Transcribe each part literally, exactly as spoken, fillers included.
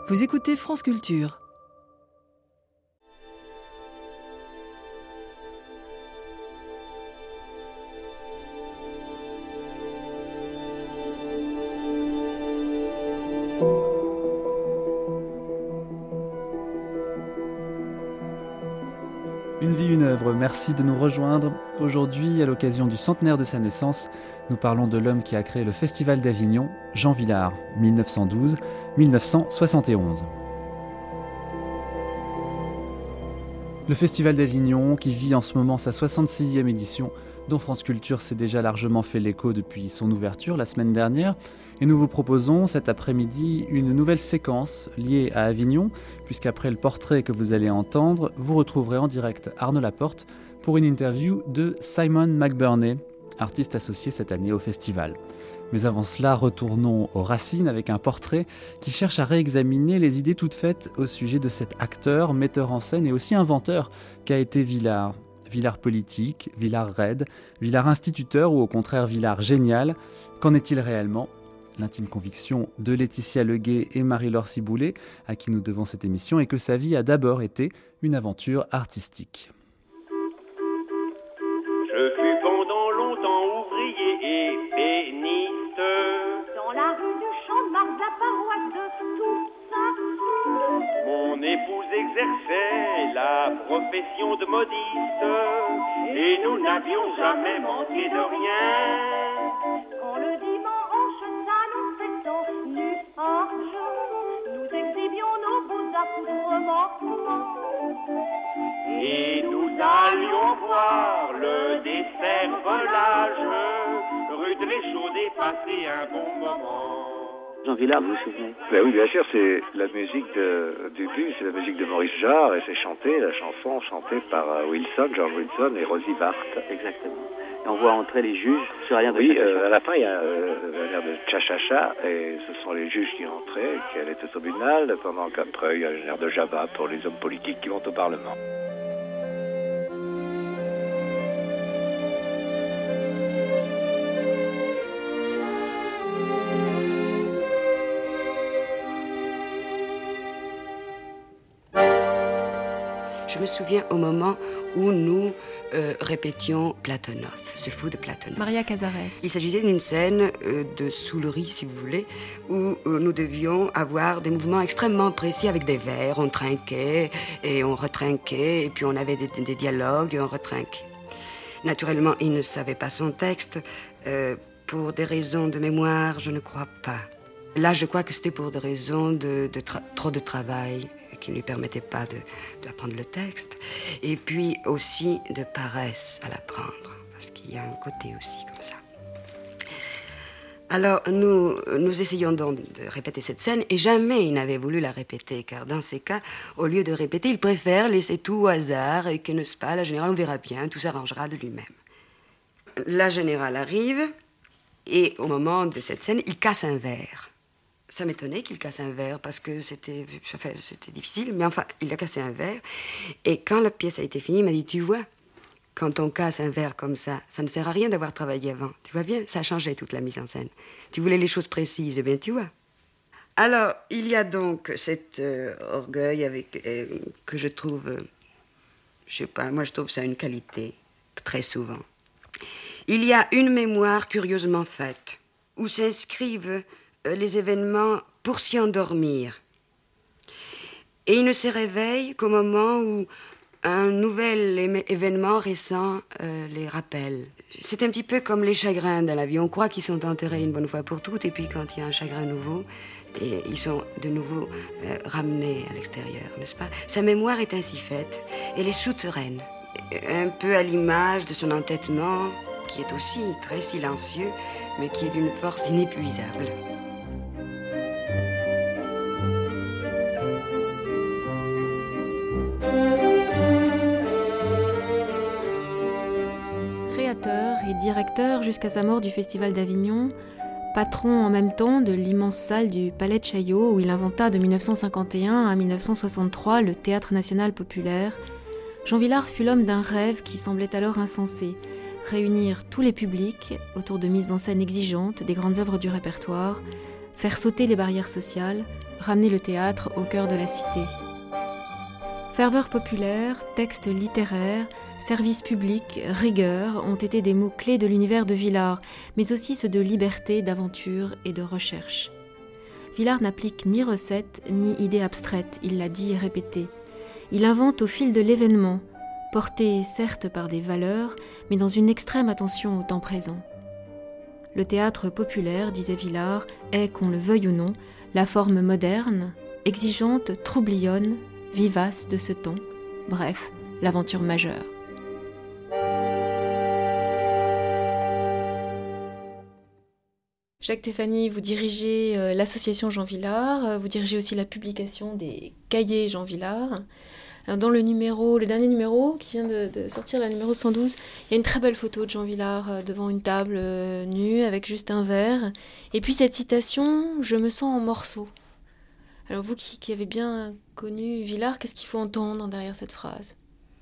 Vous écoutez France Culture. Une vie, une œuvre, merci de nous rejoindre. Aujourd'hui, à l'occasion du centenaire de sa naissance, nous parlons de l'homme qui a créé le Festival d'Avignon, Jean Vilar, mille neuf cent douze à mille neuf cent soixante et onze. Le Festival d'Avignon, qui vit en ce moment sa soixante-sixième édition, dont France Culture s'est déjà largement fait l'écho depuis son ouverture la semaine dernière. Et nous vous proposons cet après-midi une nouvelle séquence liée à Avignon, puisqu'après le portrait que vous allez entendre, vous retrouverez en direct Arnaud Laporte pour une interview de Simon McBurney, artiste associé cette année au festival. Mais avant cela, retournons aux racines avec un portrait qui cherche à réexaminer les idées toutes faites au sujet de cet acteur, metteur en scène et aussi inventeur qu'a été Vilar. Vilar politique, Vilar raide, Vilar instituteur ou au contraire Vilar génial. Qu'en est-il réellement ? L'intime conviction de Laetitia Leguet et Marie-Laure Ciboulet, à qui nous devons cette émission, est que sa vie a d'abord été une aventure artistique. Je fus pendant longtemps ouvrier et béniste dans la rue du Champ-de-Mars, la paroisse de Toussaint. Mon épouse exerçait la profession de modiste et nous n'avions jamais manqué de rien. Quand le dimanche, ça nous fêtons nuages, nous exhibions nos beaux accoutrements. Et nous allions voir le décervelage, rue de l'Échaude et passer un bon moment. Jean Vilar, vous vous souvenez ? Ben oui, bien sûr, c'est la musique de, du début, c'est la musique de Maurice Jarre, et c'est chanté, la chanson chantée par Wilson, George Wilson et Rosie Barth. Exactement. Et on voit entrer les juges sur l'air de Oui, Cha-cha-cha. euh, à la fin, il y a euh, l'air de Cha-cha-cha, et ce sont les juges qui entraient, qui allaient au tribunal, pendant qu'après, il y a l'air de Java pour les hommes politiques qui vont au Parlement. Je me souviens au moment où nous euh, répétions Platonov, ce fou de Platonov. Maria Casares. Il s'agissait d'une scène euh, de soulerie, si vous voulez, où euh, nous devions avoir des mouvements extrêmement précis avec des vers. On trinquait et on retrinquait, et puis on avait des, des dialogues et on retrinquait. Naturellement, il ne savait pas son texte. Euh, pour des raisons de mémoire, je ne crois pas. Là, je crois que c'était pour des raisons de, de tra- trop de travail, qui ne lui permettait pas de, d'apprendre le texte, et puis aussi de paresse à l'apprendre, parce qu'il y a un côté aussi comme ça. Alors, nous, nous essayons donc de répéter cette scène, et jamais il n'avait voulu la répéter, car dans ces cas, au lieu de répéter, il préfère laisser tout au hasard, et que, n'est-ce pas, la générale, on verra bien, tout s'arrangera de lui-même. La générale arrive, et au moment de cette scène, il casse un verre. Ça m'étonnait qu'il casse un verre parce que c'était, enfin, c'était difficile, mais enfin, il a cassé un verre. Et quand la pièce a été finie, il m'a dit, tu vois, quand on casse un verre comme ça, ça ne sert à rien d'avoir travaillé avant. Tu vois bien, ça a changé toute la mise en scène. Tu voulais les choses précises, eh bien, tu vois. Alors, il y a donc cet euh, orgueil avec, euh, que je trouve, euh, je sais pas, moi je trouve ça une qualité, très souvent. Il y a une mémoire curieusement faite, où s'inscrivent les événements pour s'y endormir. Et il ne se réveille qu'au moment où un nouvel é- événement récent euh, les rappelle. C'est un petit peu comme les chagrins dans la vie. On croit qu'ils sont enterrés une bonne fois pour toutes, et puis quand il y a un chagrin nouveau, et ils sont de nouveau euh, ramenés à l'extérieur, n'est-ce pas ? Sa mémoire est ainsi faite. Elle est souterraine, un peu à l'image de son entêtement, qui est aussi très silencieux, mais qui est d'une force inépuisable. Créateur et directeur jusqu'à sa mort du Festival d'Avignon, patron en même temps de l'immense salle du Palais de Chaillot où il inventa de dix-neuf cent cinquante et un à dix-neuf cent soixante-trois le Théâtre national populaire, Jean Vilar fut l'homme d'un rêve qui semblait alors insensé, réunir tous les publics autour de mises en scène exigeantes des grandes œuvres du répertoire, faire sauter les barrières sociales, ramener le théâtre au cœur de la cité. Ferveur populaire, texte littéraire, service public, rigueur ont été des mots-clés de l'univers de Villard, mais aussi ceux de liberté, d'aventure et de recherche. Villard n'applique ni recettes, ni idées abstraites, il l'a dit et répété. Il invente au fil de l'événement, porté certes par des valeurs, mais dans une extrême attention au temps présent. Le théâtre populaire, disait Villard, est, qu'on le veuille ou non, la forme moderne, exigeante, troublionne, vivace de ce temps, bref, l'aventure majeure. Jacques Théphany, vous dirigez euh, l'association Jean Villard, euh, vous dirigez aussi la publication des cahiers Jean Villard. Alors dans le numéro, le dernier numéro qui vient de, de sortir, le numéro cent douze, il y a une très belle photo de Jean Villard euh, devant une table euh, nue avec juste un verre. Et puis cette citation, je me sens en morceaux. Alors vous qui, qui avez bien connu Villard, qu'est-ce qu'il faut entendre derrière cette phrase ?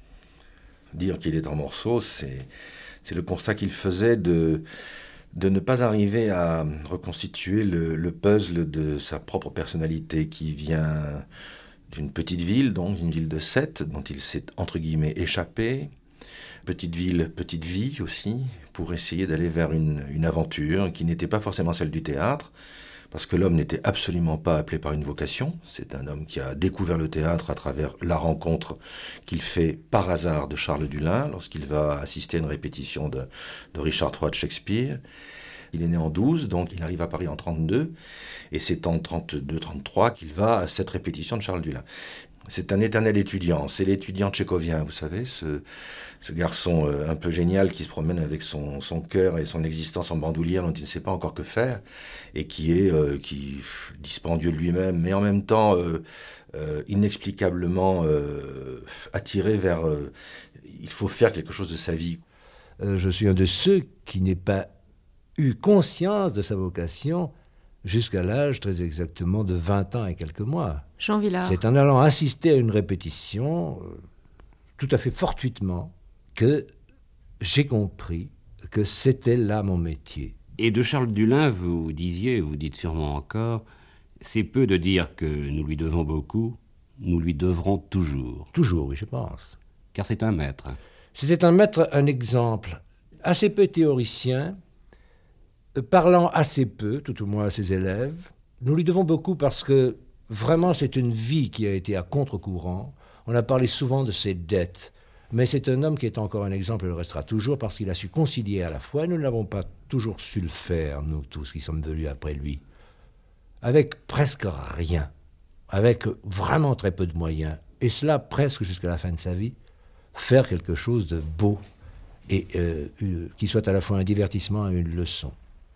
Dire qu'il est en morceaux, c'est, c'est le constat qu'il faisait de, de ne pas arriver à reconstituer le, le puzzle de sa propre personnalité qui vient d'une petite ville, donc une ville de Sète, dont il s'est entre guillemets échappé. Petite ville, petite vie aussi, pour essayer d'aller vers une, une aventure qui n'était pas forcément celle du théâtre, parce que l'homme n'était absolument pas appelé par une vocation. C'est un homme qui a découvert le théâtre à travers la rencontre qu'il fait par hasard de Charles Dullin, lorsqu'il va assister à une répétition de, de Richard trois de Shakespeare. Il est né en douze, donc il arrive à Paris en trente-deux, et c'est en trente-deux trente-trois qu'il va à cette répétition de Charles Dullin. C'est un éternel étudiant, c'est l'étudiant tchécovien, vous savez, ce, ce garçon euh, un peu génial qui se promène avec son, son cœur et son existence en bandoulière dont il ne sait pas encore que faire, et qui est euh, qui, dispendieux de lui-même, mais en même temps euh, euh, inexplicablement euh, attiré vers... Euh, il faut faire quelque chose de sa vie. Euh, je suis un de ceux qui n'ait pas eu conscience de sa vocation jusqu'à l'âge très exactement de vingt ans et quelques mois. Jean Villard. C'est en allant assister à une répétition, euh, tout à fait fortuitement, que j'ai compris que c'était là mon métier. Et de Charles Dullin, vous disiez, vous dites sûrement encore, c'est peu de dire que nous lui devons beaucoup, nous lui devrons toujours. Toujours, oui, je pense. Car c'est un maître. C'était un maître, un exemple, assez peu théoricien, parlant assez peu, tout au moins à ses élèves. Nous lui devons beaucoup parce que vraiment c'est une vie qui a été à contre-courant. On a parlé souvent de ses dettes, mais c'est un homme qui est encore un exemple et le restera toujours parce qu'il a su concilier à la fois, et nous n'avons pas toujours su le faire, nous tous qui sommes venus après lui, avec presque rien, avec vraiment très peu de moyens, et cela presque jusqu'à la fin de sa vie, faire quelque chose de beau et euh, euh, qui soit à la fois un divertissement et une leçon.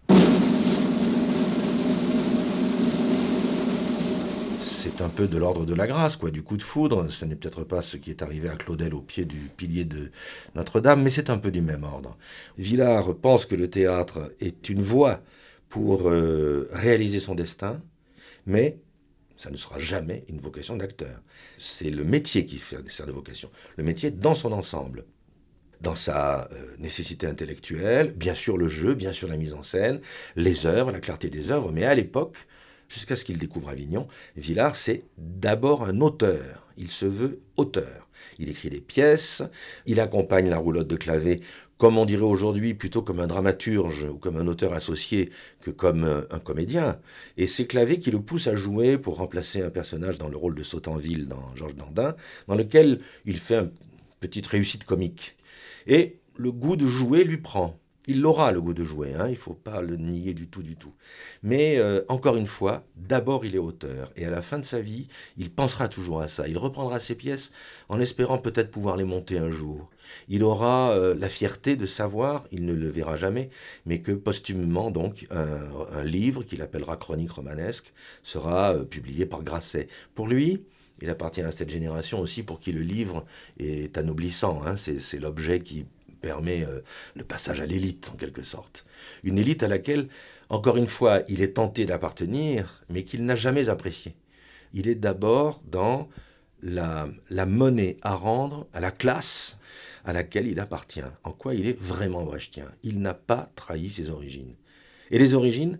C'est un peu de l'ordre de la grâce, quoi, du coup de foudre. Ce n'est peut-être pas ce qui est arrivé à Claudel au pied du pilier de Notre-Dame, mais c'est un peu du même ordre. Villard pense que le théâtre est une voie pour euh, réaliser son destin, mais ça ne sera jamais une vocation d'acteur. C'est le métier qui sert de vocation, le métier dans son ensemble. Dans sa euh, nécessité intellectuelle, bien sûr le jeu, bien sûr la mise en scène, les œuvres, la clarté des œuvres, mais à l'époque, jusqu'à ce qu'il découvre Avignon, Villard, c'est d'abord un auteur. Il se veut auteur. Il écrit des pièces, il accompagne la roulotte de clavet, comme on dirait aujourd'hui, plutôt comme un dramaturge ou comme un auteur associé que comme un comédien. Et c'est Clavet qui le pousse à jouer pour remplacer un personnage dans le rôle de Sautanville dans Georges Dandin, dans lequel il fait une petite réussite comique. Et le goût de jouer lui prend. Il aura le goût de jouer, hein, il ne faut pas le nier du tout, du tout. Mais euh, encore une fois, d'abord il est auteur, et à la fin de sa vie, il pensera toujours à ça. Il reprendra ses pièces en espérant peut-être pouvoir les monter un jour. Il aura euh, la fierté de savoir, il ne le verra jamais, mais que posthumement, donc, un, un livre qu'il appellera Chronique romanesque sera euh, publié par Grasset. Pour lui, il appartient à cette génération aussi pour qui le livre est anoblissant, hein, c'est, c'est l'objet qui permet euh, le passage à l'élite, en quelque sorte. Une élite à laquelle, encore une fois, il est tenté d'appartenir, mais qu'il n'a jamais appréciée. Il est d'abord dans la, la monnaie à rendre à la classe à laquelle il appartient, en quoi il est vraiment brechtien. Il n'a pas trahi ses origines. Et les origines,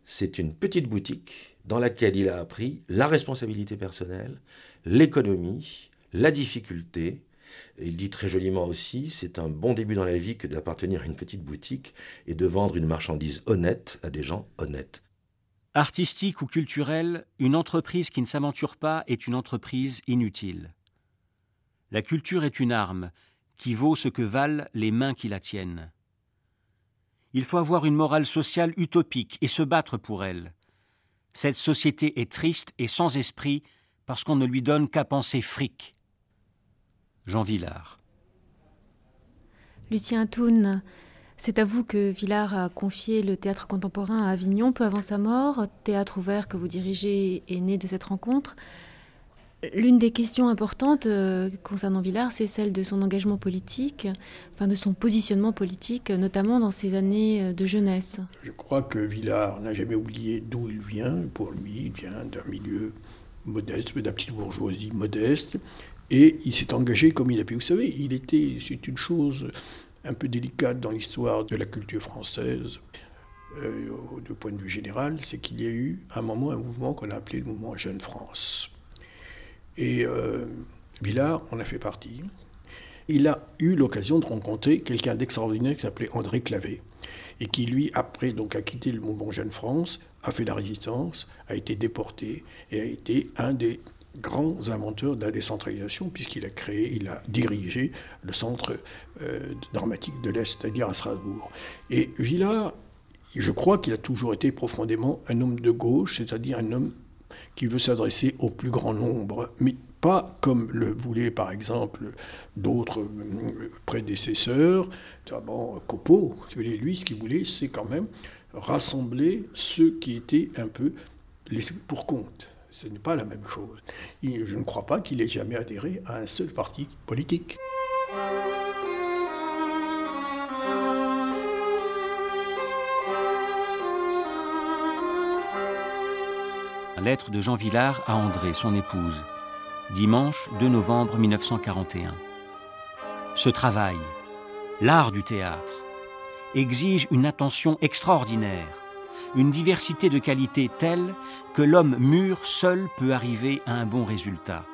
c'est une petite boutique dans laquelle il a appris la responsabilité personnelle, l'économie, la difficulté. Et il dit très joliment aussi, c'est un bon début dans la vie que d'appartenir à une petite boutique et de vendre une marchandise honnête à des gens honnêtes. Artistique ou culturelle, une entreprise qui ne s'aventure pas est une entreprise inutile. La culture est une arme qui vaut ce que valent les mains qui la tiennent. Il faut avoir une morale sociale utopique et se battre pour elle. Cette société est triste et sans esprit parce qu'on ne lui donne qu'à penser fric. Jean Vilar. Lucien Thun, c'est à vous que Vilar a confié le théâtre contemporain à Avignon peu avant sa mort. Théâtre ouvert que vous dirigez est né de cette rencontre. L'une des questions importantes euh, concernant Vilar, c'est celle de son engagement politique, enfin de son positionnement politique, notamment dans ses années de jeunesse. Je crois que Vilar n'a jamais oublié d'où il vient. Pour lui, il vient d'un milieu modeste, de la petite bourgeoisie modeste, et il s'est engagé comme il a pu. Vous savez, il était, c'est une chose un peu délicate dans l'histoire de la culture française, euh, du point de vue général, c'est qu'il y a eu un moment, un mouvement qu'on a appelé le mouvement Jeune France. Et euh, Vilar en a fait partie. Il a eu l'occasion de rencontrer quelqu'un d'extraordinaire qui s'appelait André Clavé, et qui, lui, après, donc, a quitté le mouvement Jeune France, a fait la résistance, a été déporté, et a été un des grands inventeurs de la décentralisation, puisqu'il a créé, il a dirigé le centre euh, dramatique de l'Est, c'est-à-dire à Strasbourg. Et Vilar, je crois qu'il a toujours été profondément un homme de gauche, c'est-à-dire un homme qui veut s'adresser au plus grand nombre, mais pas comme le voulaient par exemple d'autres prédécesseurs, notamment Copeau. Lui, ce qu'il voulait, c'est quand même rassembler ceux qui étaient un peu les pour compte. Ce n'est pas la même chose. Et je ne crois pas qu'il ait jamais adhéré à un seul parti politique. Lettre de Jean Vilar à André, son épouse. Dimanche deux novembre mille neuf cent quarante et un. Ce travail, l'art du théâtre, exige une attention extraordinaire, une diversité de qualités telle que l'homme mûr seul peut arriver à un bon résultat.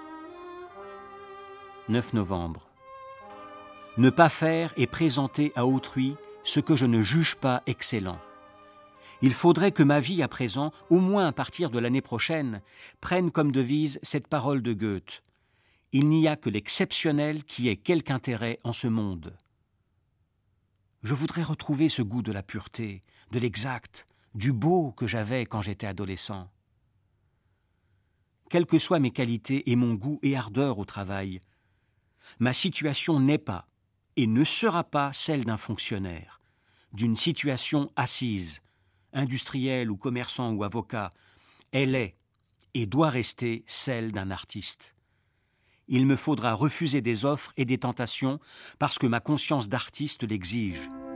neuf novembre. Ne pas faire et présenter à autrui ce que je ne juge pas excellent. Il faudrait que ma vie à présent, au moins à partir de l'année prochaine, prenne comme devise cette parole de Goethe. Il n'y a que l'exceptionnel qui ait quelque intérêt en ce monde. Je voudrais retrouver ce goût de la pureté, de l'exact, du beau que j'avais quand j'étais adolescent. Quelles que soient mes qualités et mon goût et ardeur au travail, ma situation n'est pas et ne sera pas celle d'un fonctionnaire, d'une situation assise, industriel ou commerçant ou avocat, elle est et doit rester celle d'un artiste. Il me faudra refuser des offres et des tentations parce que ma conscience d'artiste l'exige.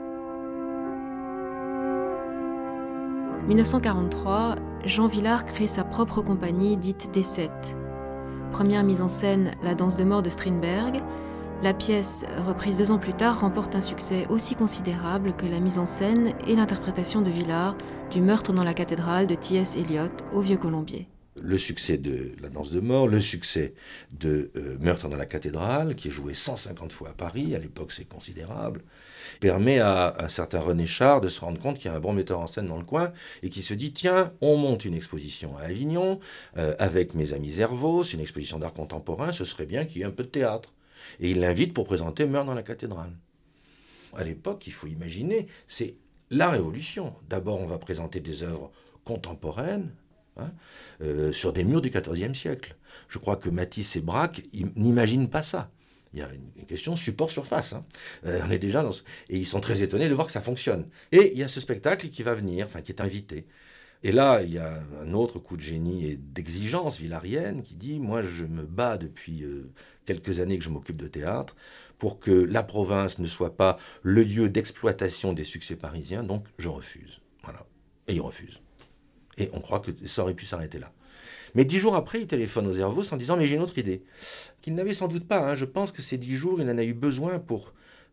mille neuf cent quarante-trois, Jean Vilar crée sa propre compagnie dite D sept. Première mise en scène, La danse de mort de Strindberg. La pièce, reprise deux ans plus tard, remporte un succès aussi considérable que la mise en scène et l'interprétation de Vilar du meurtre dans la cathédrale de T S Eliot au Vieux-Colombier. Le succès de La danse de mort, le succès de euh, Meurtre dans la cathédrale, qui est joué cent cinquante fois à Paris, à l'époque c'est considérable, permet à un certain René Char de se rendre compte qu'il y a un bon metteur en scène dans le coin et qui se dit, tiens, on monte une exposition à Avignon euh, avec mes amis Zervos, une exposition d'art contemporain, ce serait bien qu'il y ait un peu de théâtre. Et il l'invite pour présenter Meurtre dans la cathédrale. À l'époque, il faut imaginer, c'est la révolution. D'abord, on va présenter des œuvres contemporaines, Hein, euh, sur des murs du quatorzième siècle. Je crois que Matisse et Braque n'imaginent pas ça. Il y a une question support-surface. Hein. Euh, on est déjà dans ce... Et ils sont très étonnés de voir que ça fonctionne. Et il y a ce spectacle qui va venir, enfin qui est invité. Et là, il y a un autre coup de génie et d'exigence vilarienne qui dit « Moi, je me bats depuis euh, quelques années que je m'occupe de théâtre pour que la province ne soit pas le lieu d'exploitation des succès parisiens, donc je refuse. » Voilà. Et il refuse. Et on croit que ça aurait pu s'arrêter là. Mais dix jours après, il téléphone aux Zervos en disant « Mais j'ai une autre idée. » Qu'il n'avait sans doute pas. Hein. Je pense que ces dix jours, il en a eu besoin pour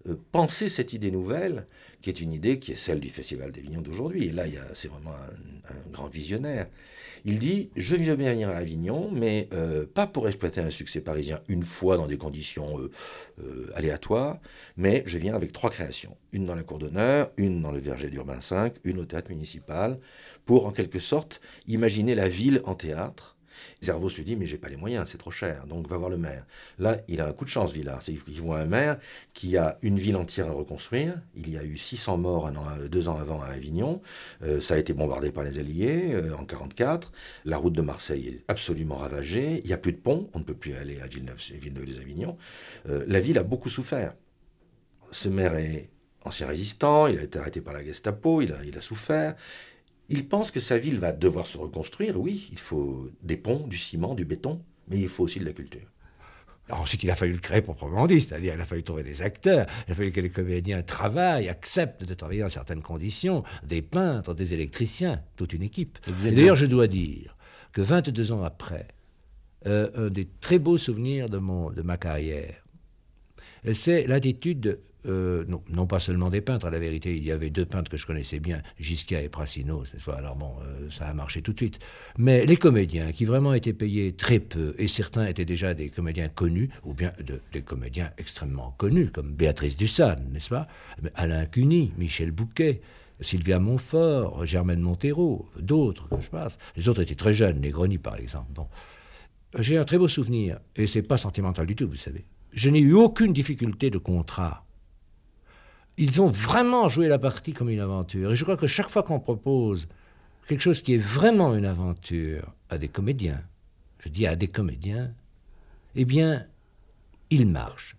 euh, penser cette idée nouvelle, qui est une idée qui est celle du Festival d'Avignon d'aujourd'hui. Et là, il y a, c'est vraiment un, un grand visionnaire. Il dit « Je veux bien venir à Avignon, mais euh, pas pour exploiter un succès parisien une fois dans des conditions euh, euh, aléatoires, mais je viens avec trois créations. Une dans la Cour d'honneur, une dans le Verger d'Urbain cinq, une au Théâtre municipal, pour en quelque sorte imaginer la ville en théâtre. » Zervos lui dit « Mais j'ai pas les moyens, c'est trop cher, donc va voir le maire. » Là, il a un coup de chance, Villard. C'est qu'il voit un maire qui a une ville entière à reconstruire. Il y a eu six cents morts un an, deux ans avant à Avignon. Euh, ça a été bombardé par les Alliés euh, en quarante-quatre. La route de Marseille est absolument ravagée. Il n'y a plus de pont. On ne peut plus aller à Villeneuve, Villeneuve-les-Avignon. Euh, la ville a beaucoup souffert. Ce maire est ancien résistant. Il a été arrêté par la Gestapo. Il a, il a souffert. Il pense que sa ville va devoir se reconstruire. Oui, il faut des ponts, du ciment, du béton, mais il faut aussi de la culture. Alors ensuite, il a fallu le créer proprement dit, c'est-à-dire il a fallu trouver des acteurs, il a fallu que les comédiens travaillent, acceptent de travailler dans certaines conditions, des peintres, des électriciens, toute une équipe. Et, Et d'ailleurs, je dois dire que vingt-deux ans après, euh, un des très beaux souvenirs de, mon, de ma carrière, c'est l'attitude, euh, non, non pas seulement des peintres, à la vérité, il y avait deux peintres que je connaissais bien, Gisquet et Prassino, cette fois, alors bon, euh, ça a marché tout de suite. Mais les comédiens, qui vraiment étaient payés très peu, et certains étaient déjà des comédiens connus, ou bien de, des comédiens extrêmement connus, comme Béatrice Dussane, n'est-ce pas? Alain Cuny, Michel Bouquet, Sylvia Montfort, Germaine Montero, d'autres, je passe. Les autres étaient très jeunes, Negroni par exemple. Bon. J'ai un très beau souvenir, et c'est pas sentimental du tout, vous savez. Je n'ai eu aucune difficulté de contrat. Ils ont vraiment joué la partie comme une aventure. Et je crois que chaque fois qu'on propose quelque chose qui est vraiment une aventure à des comédiens, je dis à des comédiens, eh bien, il marche.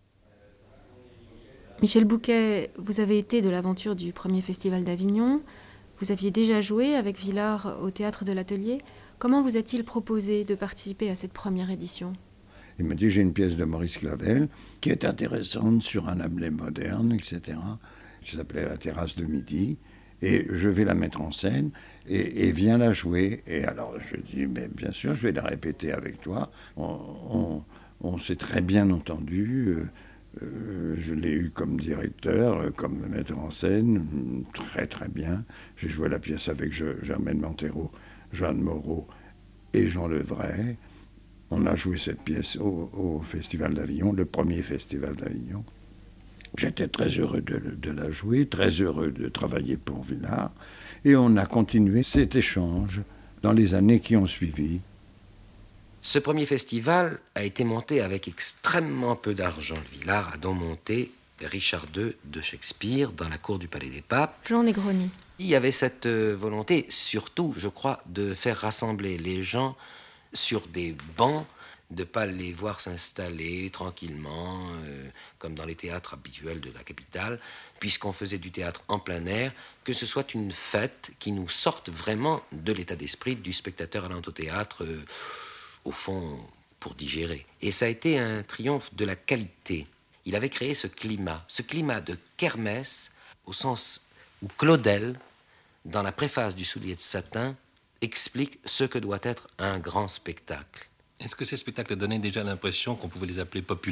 Michel Bouquet, vous avez été de l'aventure du premier festival d'Avignon. Vous aviez déjà joué avec Villard au Théâtre de l'Atelier. Comment vous a-t-il proposé de participer à cette première édition ? Il m'a dit, j'ai une pièce de Maurice Clavel qui est intéressante sur un Hamlet moderne, et cetera, qui s'appelait La terrasse de midi, et je vais la mettre en scène, et, et viens la jouer. Et alors, je dis, mais bien sûr, je vais la répéter avec toi. On, on, on s'est très bien entendu. Euh, je l'ai eu comme directeur, comme metteur en scène, très très bien. J'ai joué la pièce avec Germaine Montero, Jeanne Moreau et Jean Levray. On a joué cette pièce au, au Festival d'Avignon, le premier Festival d'Avignon. J'étais très heureux de, de la jouer, très heureux de travailler pour Villard. Et on a continué cet échange dans les années qui ont suivi. Ce premier festival a été monté avec extrêmement peu d'argent. Villard a donc monté Richard deux de Shakespeare dans la cour du Palais des Papes. Jean Negroni. Il y avait cette volonté, surtout, je crois, de faire rassembler les gens sur des bancs, de ne pas les voir s'installer tranquillement, euh, comme dans les théâtres habituels de la capitale, puisqu'on faisait du théâtre en plein air, que ce soit une fête qui nous sorte vraiment de l'état d'esprit du spectateur allant au théâtre, euh, au fond, pour digérer. Et ça a été un triomphe de la qualité. Il avait créé ce climat, ce climat de kermesse, au sens où Claudel, dans la préface du Soulier de satin, explique ce que doit être un grand spectacle. Est-ce que ces spectacles donnaient déjà l'impression qu'on pouvait les appeler populaires ?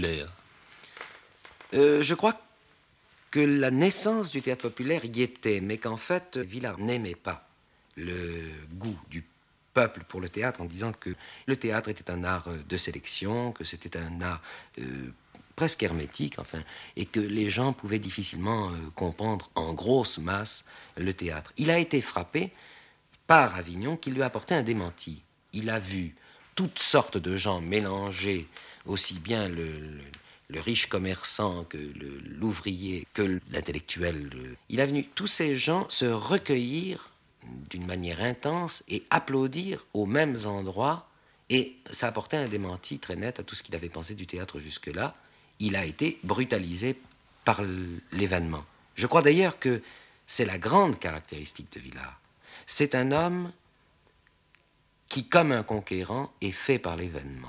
euh, Je crois que la naissance du théâtre populaire y était, mais qu'en fait, Villard n'aimait pas le goût du peuple pour le théâtre en disant que le théâtre était un art de sélection, que c'était un art euh, presque hermétique, enfin, et que les gens pouvaient difficilement euh, comprendre en grosse masse le théâtre. Il a été frappé par Avignon, qui lui a apporté un démenti. Il a vu toutes sortes de gens mélangés, aussi bien le, le, le riche commerçant que le, l'ouvrier, que l'intellectuel. Il a vu tous ces gens se recueillir d'une manière intense et applaudir aux mêmes endroits, et ça apportait un démenti très net à tout ce qu'il avait pensé du théâtre jusque-là. Il a été brutalisé par l'événement. Je crois d'ailleurs que c'est la grande caractéristique de Villard. C'est un homme qui, comme un conquérant, est fait par l'événement.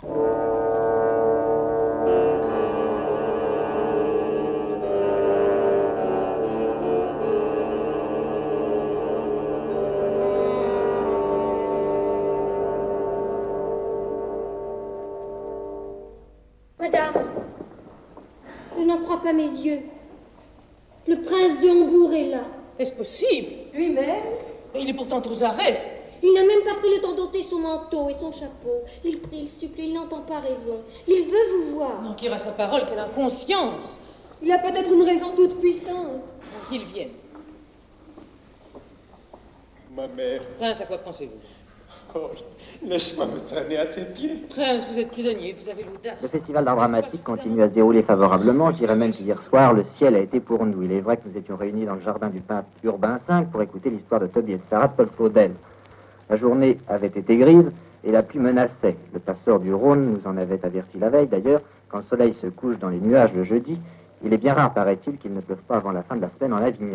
Madame, je n'en crois pas mes yeux. Le prince de Hambourg est là. Est-ce possible? Lui-même. Il est pourtant aux arrêts. Il n'a même pas pris le temps d'ôter son manteau et son chapeau. Il prie, il supplie, il n'entend pas raison. Il veut vous voir. Non, qu'il a sa parole, qu'elle a conscience. Il a peut-être une raison toute puissante. Qu'il vienne. Ma mère. Prince, à quoi pensez-vous? Oh, laisse-moi me traîner à tes pieds. Prince, vous êtes prisonnier, vous avez Le l'audace. festival d'art dramatique continue à se dérouler favorablement. Je dirais même qu'hier soir, le ciel a été pour nous. Il est vrai que nous étions réunis dans le jardin du peintre Urbain cinq pour écouter l'histoire de Toby et de Sarah de Paul Claudel. La journée avait été grise et la pluie menaçait. Le passeur du Rhône nous en avait averti la veille. D'ailleurs, quand le soleil se couche dans les nuages le jeudi, il est bien rare, paraît-il, qu'il ne pleuve pas avant la fin de la semaine en Avignon.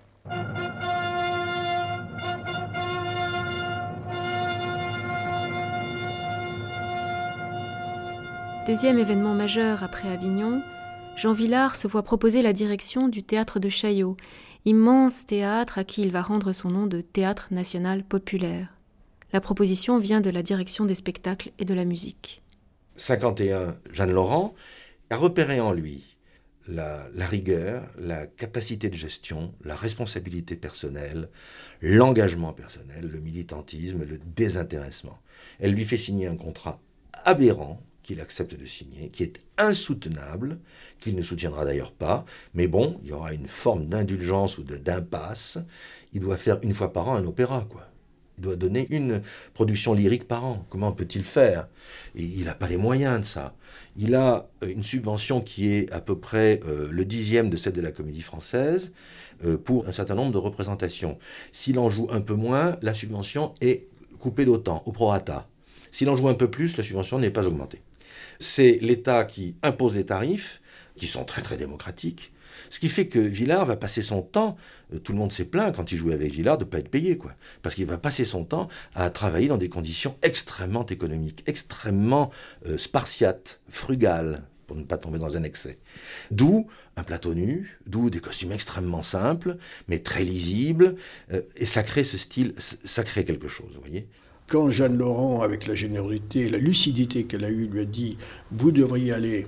Deuxième événement majeur après Avignon, Jean Vilar se voit proposer la direction du théâtre de Chaillot, immense théâtre à qui il va rendre son nom de Théâtre national populaire. La proposition vient de la direction des spectacles et de la musique. cinquante et un, Jeanne Laurent a repéré en lui la, la rigueur, la capacité de gestion, la responsabilité personnelle, l'engagement personnel, le militantisme, le désintéressement. Elle lui fait signer un contrat aberrant, qu'il accepte de signer, qui est insoutenable, qu'il ne soutiendra d'ailleurs pas, mais bon, il y aura une forme d'indulgence ou de, d'impasse. Il doit faire une fois par an un opéra, quoi. Il doit donner une production lyrique par an. Comment peut-il faire? Et il n'a pas les moyens de ça. Il a une subvention qui est à peu près euh, le dixième de celle de la Comédie Française euh, pour un certain nombre de représentations. S'il en joue un peu moins, la subvention est coupée d'autant, au prorata. S'il en joue un peu plus, la subvention n'est pas augmentée. C'est l'État qui impose les tarifs, qui sont très très démocratiques, ce qui fait que Vilar va passer son temps, euh, tout le monde s'est plaint quand il jouait avec Vilar de ne pas être payé, quoi, parce qu'il va passer son temps à travailler dans des conditions extrêmement économiques, extrêmement euh, spartiates, frugales, pour ne pas tomber dans un excès. D'où un plateau nu, d'où des costumes extrêmement simples, mais très lisibles, euh, et ça crée ce style, ça crée quelque chose, vous voyez. Quand Jeanne Laurent, avec la générosité et la lucidité qu'elle a eue, lui a dit « Vous devriez aller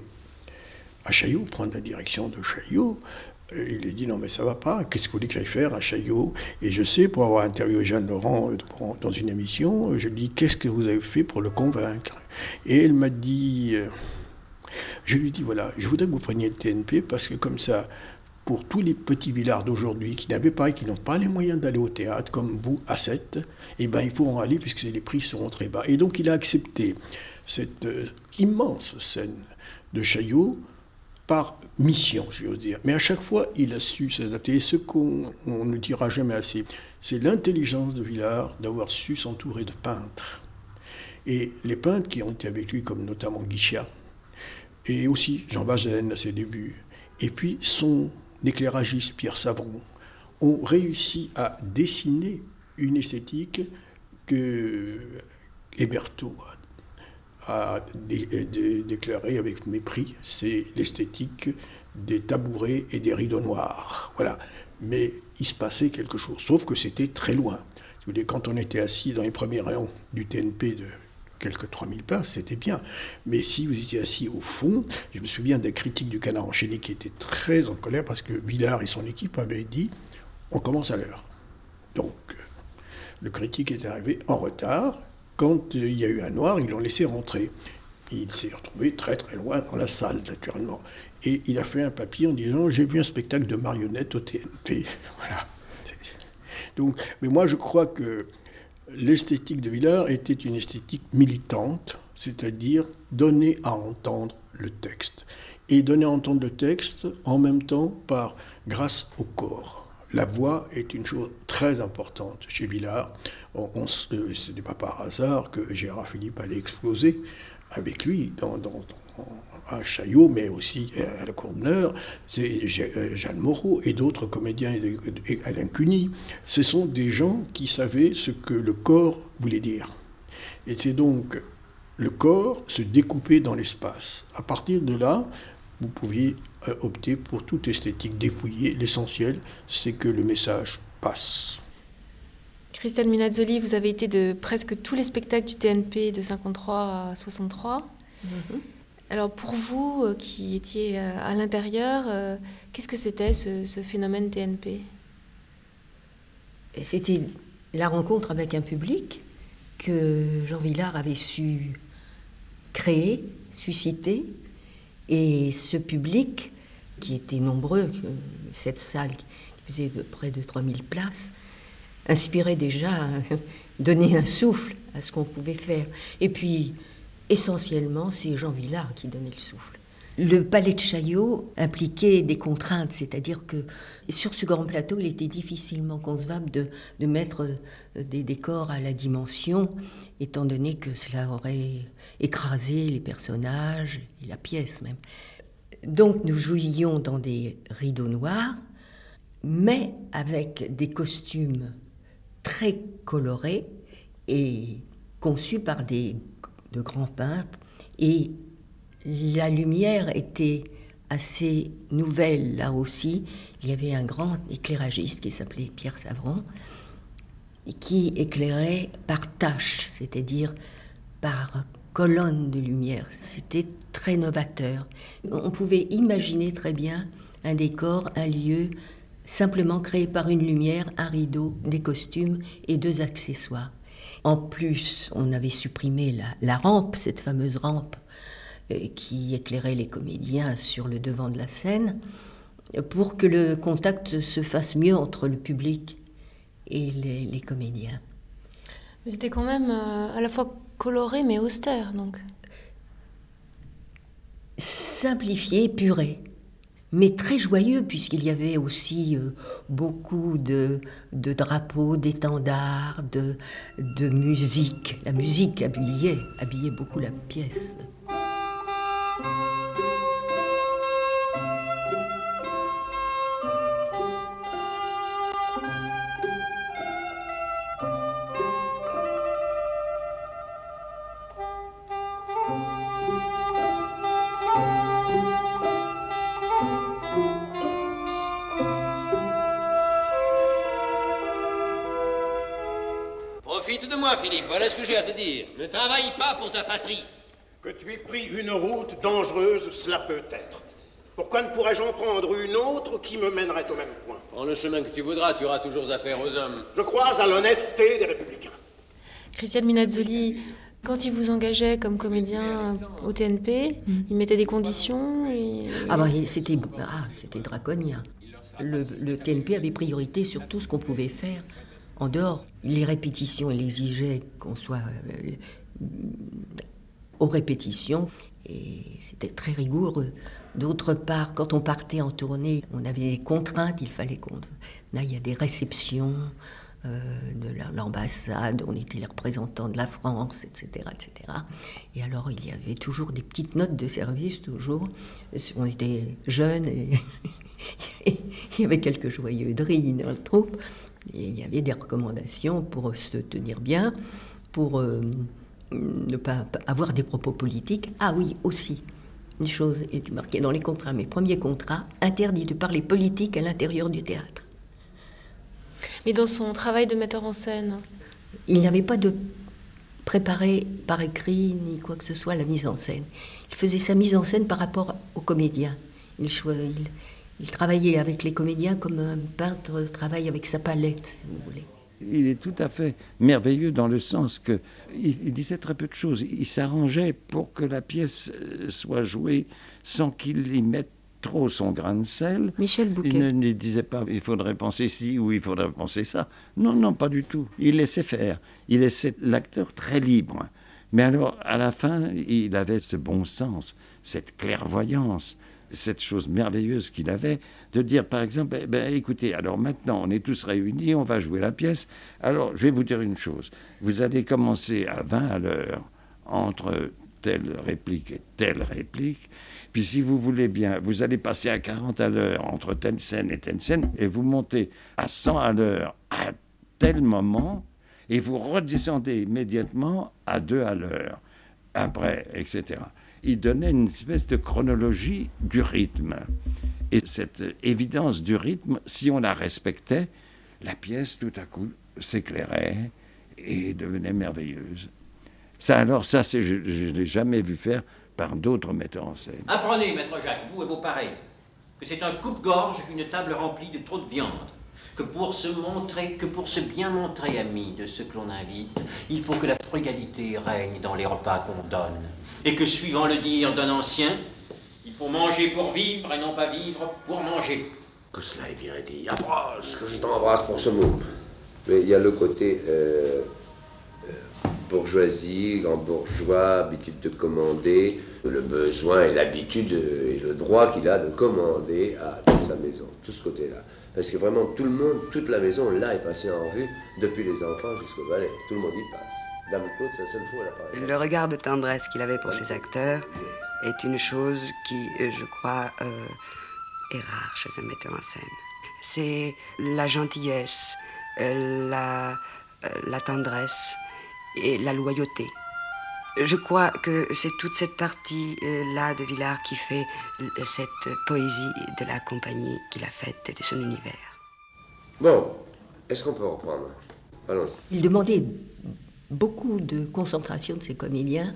à Chaillot, prendre la direction de Chaillot », il a dit « Non, mais ça va pas, qu'est-ce que vous voulez que j'aille faire à Chaillot ?» Et je sais, pour avoir interviewé Jeanne Laurent dans une émission, je lui ai dit « Qu'est-ce que vous avez fait pour le convaincre ?» Et elle m'a dit « Je lui ai dit, voilà, je voudrais que vous preniez le T N P, parce que comme ça, pour tous les petits villards d'aujourd'hui qui n'avaient pas et qui n'ont pas les moyens d'aller au théâtre, comme vous, à sept, eh ben, ils pourront aller puisque les prix seront très bas. » Et donc il a accepté cette euh, immense scène de Chaillot par mission, si j'ose dire. Mais à chaque fois, il a su s'adapter. Et ce qu'on on ne dira jamais assez, c'est l'intelligence de Vilar d'avoir su s'entourer de peintres. Et les peintres qui ont été avec lui, comme notamment Guichat, et aussi Jean Bazaine à ses débuts, et puis son l'éclairagiste Pierre Savron, ont réussi à dessiner une esthétique que Hébertot a, a dé, dé, déclarée avec mépris. C'est l'esthétique des tabourets et des rideaux noirs. Voilà. Mais il se passait quelque chose, sauf que c'était très loin. Quand on était assis dans les premiers rayons du T N P de quelques trois mille places, c'était bien. Mais si vous étiez assis au fond, je me souviens des critiques du Canard enchaîné qui étaient très en colère parce que Vilar et son équipe avaient dit « on commence à l'heure ». Donc, le critique est arrivé en retard. Quand il y a eu un noir, ils l'ont laissé rentrer. Il s'est retrouvé très très loin dans la salle, naturellement. Et il a fait un papier en disant « j'ai vu un spectacle de marionnettes au T N P ». Voilà. Donc, mais moi, je crois que l'esthétique de Vilar était une esthétique militante, c'est-à-dire donner à entendre le texte. Et donner à entendre le texte en même temps par grâce au corps. La voix est une chose très importante chez Vilar. On, on, ce n'est pas par hasard que Gérard Philippe allait exploser avec lui dans, dans, dans, à Chaillot, mais aussi à la Cour d'honneur. C'est Jeanne Moreau et d'autres comédiens, et Alain Cuny. Ce sont des gens qui savaient ce que le corps voulait dire. Et c'est donc le corps se découper dans l'espace. À partir de là, vous pouviez opter pour toute esthétique dépouillée. L'essentiel, c'est que le message passe. Christelle Minazzoli, vous avez été de presque tous les spectacles du T N P de cinquante-trois à soixante-trois. Mm-hmm. Alors pour vous, euh, qui étiez euh, à l'intérieur, euh, qu'est-ce que c'était ce, ce phénomène T N P ? C'était la rencontre avec un public que Jean Vilar avait su créer, susciter. Et ce public, qui était nombreux, cette salle qui faisait de près de trois mille places, inspirait déjà, donnait un souffle à ce qu'on pouvait faire. Et puis, essentiellement, c'est Jean Vilar qui donnait le souffle. Le Palais de Chaillot impliquait des contraintes, c'est-à-dire que sur ce grand plateau, il était difficilement concevable de, de mettre des décors à la dimension, étant donné que cela aurait écrasé les personnages et la pièce même. Donc nous jouions dans des rideaux noirs, mais avec des costumes très colorés et conçus par des, de grands peintres, et la lumière était assez nouvelle là aussi. Il y avait un grand éclairagiste qui s'appelait Pierre Savron et qui éclairait par taches, c'est-à-dire par colonnes de lumière. C'était très novateur. On pouvait imaginer très bien un décor, un lieu simplement créé par une lumière, un rideau, des costumes et deux accessoires. En plus, on avait supprimé la, la rampe, cette fameuse rampe qui éclairait les comédiens sur le devant de la scène, pour que le contact se fasse mieux entre le public et les, les comédiens. Mais c'était quand même euh, à la fois coloré mais austère, donc. Simplifié, épuré, mais très joyeux, puisqu'il y avait aussi euh, beaucoup de, de drapeaux, d'étendards, de, de musique. La musique habillait, habillait beaucoup la pièce. Profite de moi, Philippe, voilà ce que j'ai à te dire. Ne travaille pas pour ta patrie. Que tu aies pris une route dangereuse, cela peut être. Pourquoi ne pourrais-je en prendre une autre qui me mènerait au même point? Prends le chemin que tu voudras, tu auras toujours affaire aux hommes. Je crois à l'honnêteté des républicains. Christiane Minazzoli, quand il vous engageait comme comédien au T N P, mmh. il mettait des conditions et... Ah bah c'était, ah, c'était draconien. Le, le T N P avait priorité sur tout ce qu'on pouvait faire en dehors. Les répétitions, il exigeait qu'on soit euh, aux répétitions et c'était très rigoureux. D'autre part, quand on partait en tournée, on avait des contraintes, il fallait qu'on aille à des réceptions euh, de l'ambassade, on était les représentants de la France, et cetera, et cetera. Et alors, il y avait toujours des petites notes de service, toujours. On était jeunes et il y avait quelques joyeuseries dans le troupe. Et il y avait des recommandations pour se tenir bien, pour euh, ne pas avoir des propos politiques. Ah oui, aussi, une chose est marquée dans les contrats, mes premiers contrats, interdit de parler politique à l'intérieur du théâtre. Mais dans son travail de metteur en scène, il n'avait pas de préparé par écrit ni quoi que ce soit la mise en scène. Il faisait sa mise en scène par rapport aux comédiens. Il, il, il travaillait avec les comédiens comme un peintre travaille avec sa palette, si vous voulez. Il est tout à fait merveilleux dans le sens que il, il disait très peu de choses. Il s'arrangeait pour que la pièce soit jouée sans qu'il y mette trop son grain de sel. Michel Bouquet. Il ne, ne disait pas il faudrait penser ci ou il faudrait penser ça. Non, non, pas du tout. Il laissait faire. Il laissait l'acteur très libre. Mais alors, à la fin, il avait ce bon sens, cette clairvoyance, cette chose merveilleuse qu'il avait, de dire, par exemple, eh ben, écoutez, alors maintenant, on est tous réunis, on va jouer la pièce. Alors, je vais vous dire une chose. Vous allez commencer à vingt à l'heure, entre telle réplique et telle réplique. Puis, si vous voulez bien, vous allez passer à quarante à l'heure, entre telle scène et telle scène, et vous montez à cent à l'heure, à tel moment, et vous redescendez immédiatement à deux à l'heure, après, et cetera. Il donnait une espèce de chronologie du rythme. Et cette évidence du rythme, si on la respectait, la pièce, tout à coup, s'éclairait et devenait merveilleuse. Ça, alors, ça, c'est, je ne l'ai jamais vu faire par d'autres metteurs en scène. Apprenez, maître Jacques, vous et vos pareils, que c'est un coupe-gorge qu'une table remplie de trop de viande. Que pour se montrer, que pour se bien montrer ami de ceux que l'on invite, il faut que la frugalité règne dans les repas qu'on donne. Et que, suivant le dire d'un ancien, il faut manger pour vivre et non pas vivre pour manger. Que cela est bien dit. Approche, que je t'embrasse pour ce mot. Mais il y a le côté euh, euh, bourgeoisie, grand bourgeois, habitude de commander, le besoin et l'habitude et le droit qu'il a de commander à toute sa maison, tout ce côté-là. Parce que vraiment, tout le monde, toute la maison, là, est passée en revue, depuis les enfants jusqu'au valet. Tout le monde y passe. Dame Claude, c'est la seule fois où elle apparaît. Le regard de tendresse qu'il avait pour ses acteurs est une chose qui, je crois, euh, est rare chez un metteur en scène. C'est la gentillesse, euh, la, euh, la tendresse et la loyauté. Je crois que c'est toute cette partie-là de Villars qui fait cette poésie de la compagnie qu'il a faite et de son univers. Bon, est-ce qu'on peut reprendre? Allons-y. Il demandait beaucoup de concentration de ses comédiens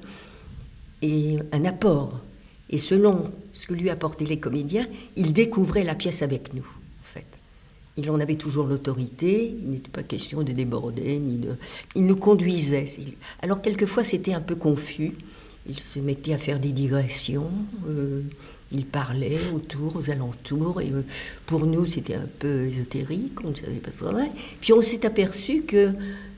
et un apport. Et selon ce que lui apportaient les comédiens, il découvrait la pièce avec nous, en fait. Il en avait toujours l'autorité, il n'était pas question de déborder, ni de... Il nous conduisait. Alors, quelquefois, c'était un peu confus. Il se mettait à faire des digressions, euh, il parlait autour, aux alentours, et euh, pour nous, c'était un peu ésotérique, on ne savait pas vraiment. Puis on s'est aperçu que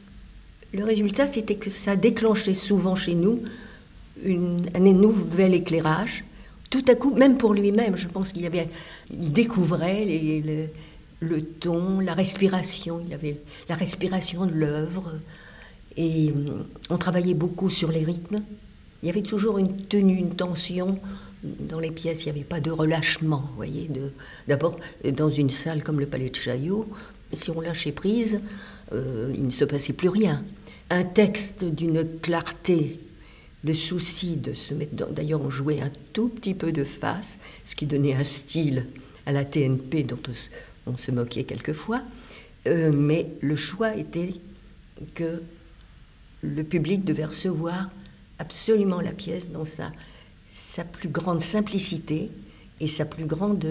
le résultat, c'était que ça déclenchait souvent chez nous une, un nouvel éclairage. Tout à coup, même pour lui-même, je pense qu'il y avait, il découvrait les... les le ton, la respiration, il avait la respiration de l'œuvre, et on travaillait beaucoup sur les rythmes. Il y avait toujours une tenue, une tension dans les pièces, il n'y avait pas de relâchement, vous voyez. De, d'abord, dans une salle comme le Palais de Chaillot, si on lâchait prise, euh, il ne se passait plus rien. Un texte d'une clarté, le souci de se mettre dans... D'ailleurs, on jouait un tout petit peu de face, ce qui donnait un style à la T N P dont on, on se moquait quelquefois, euh, mais le choix était que le public devait recevoir absolument la pièce dans sa, sa plus grande simplicité et sa plus grande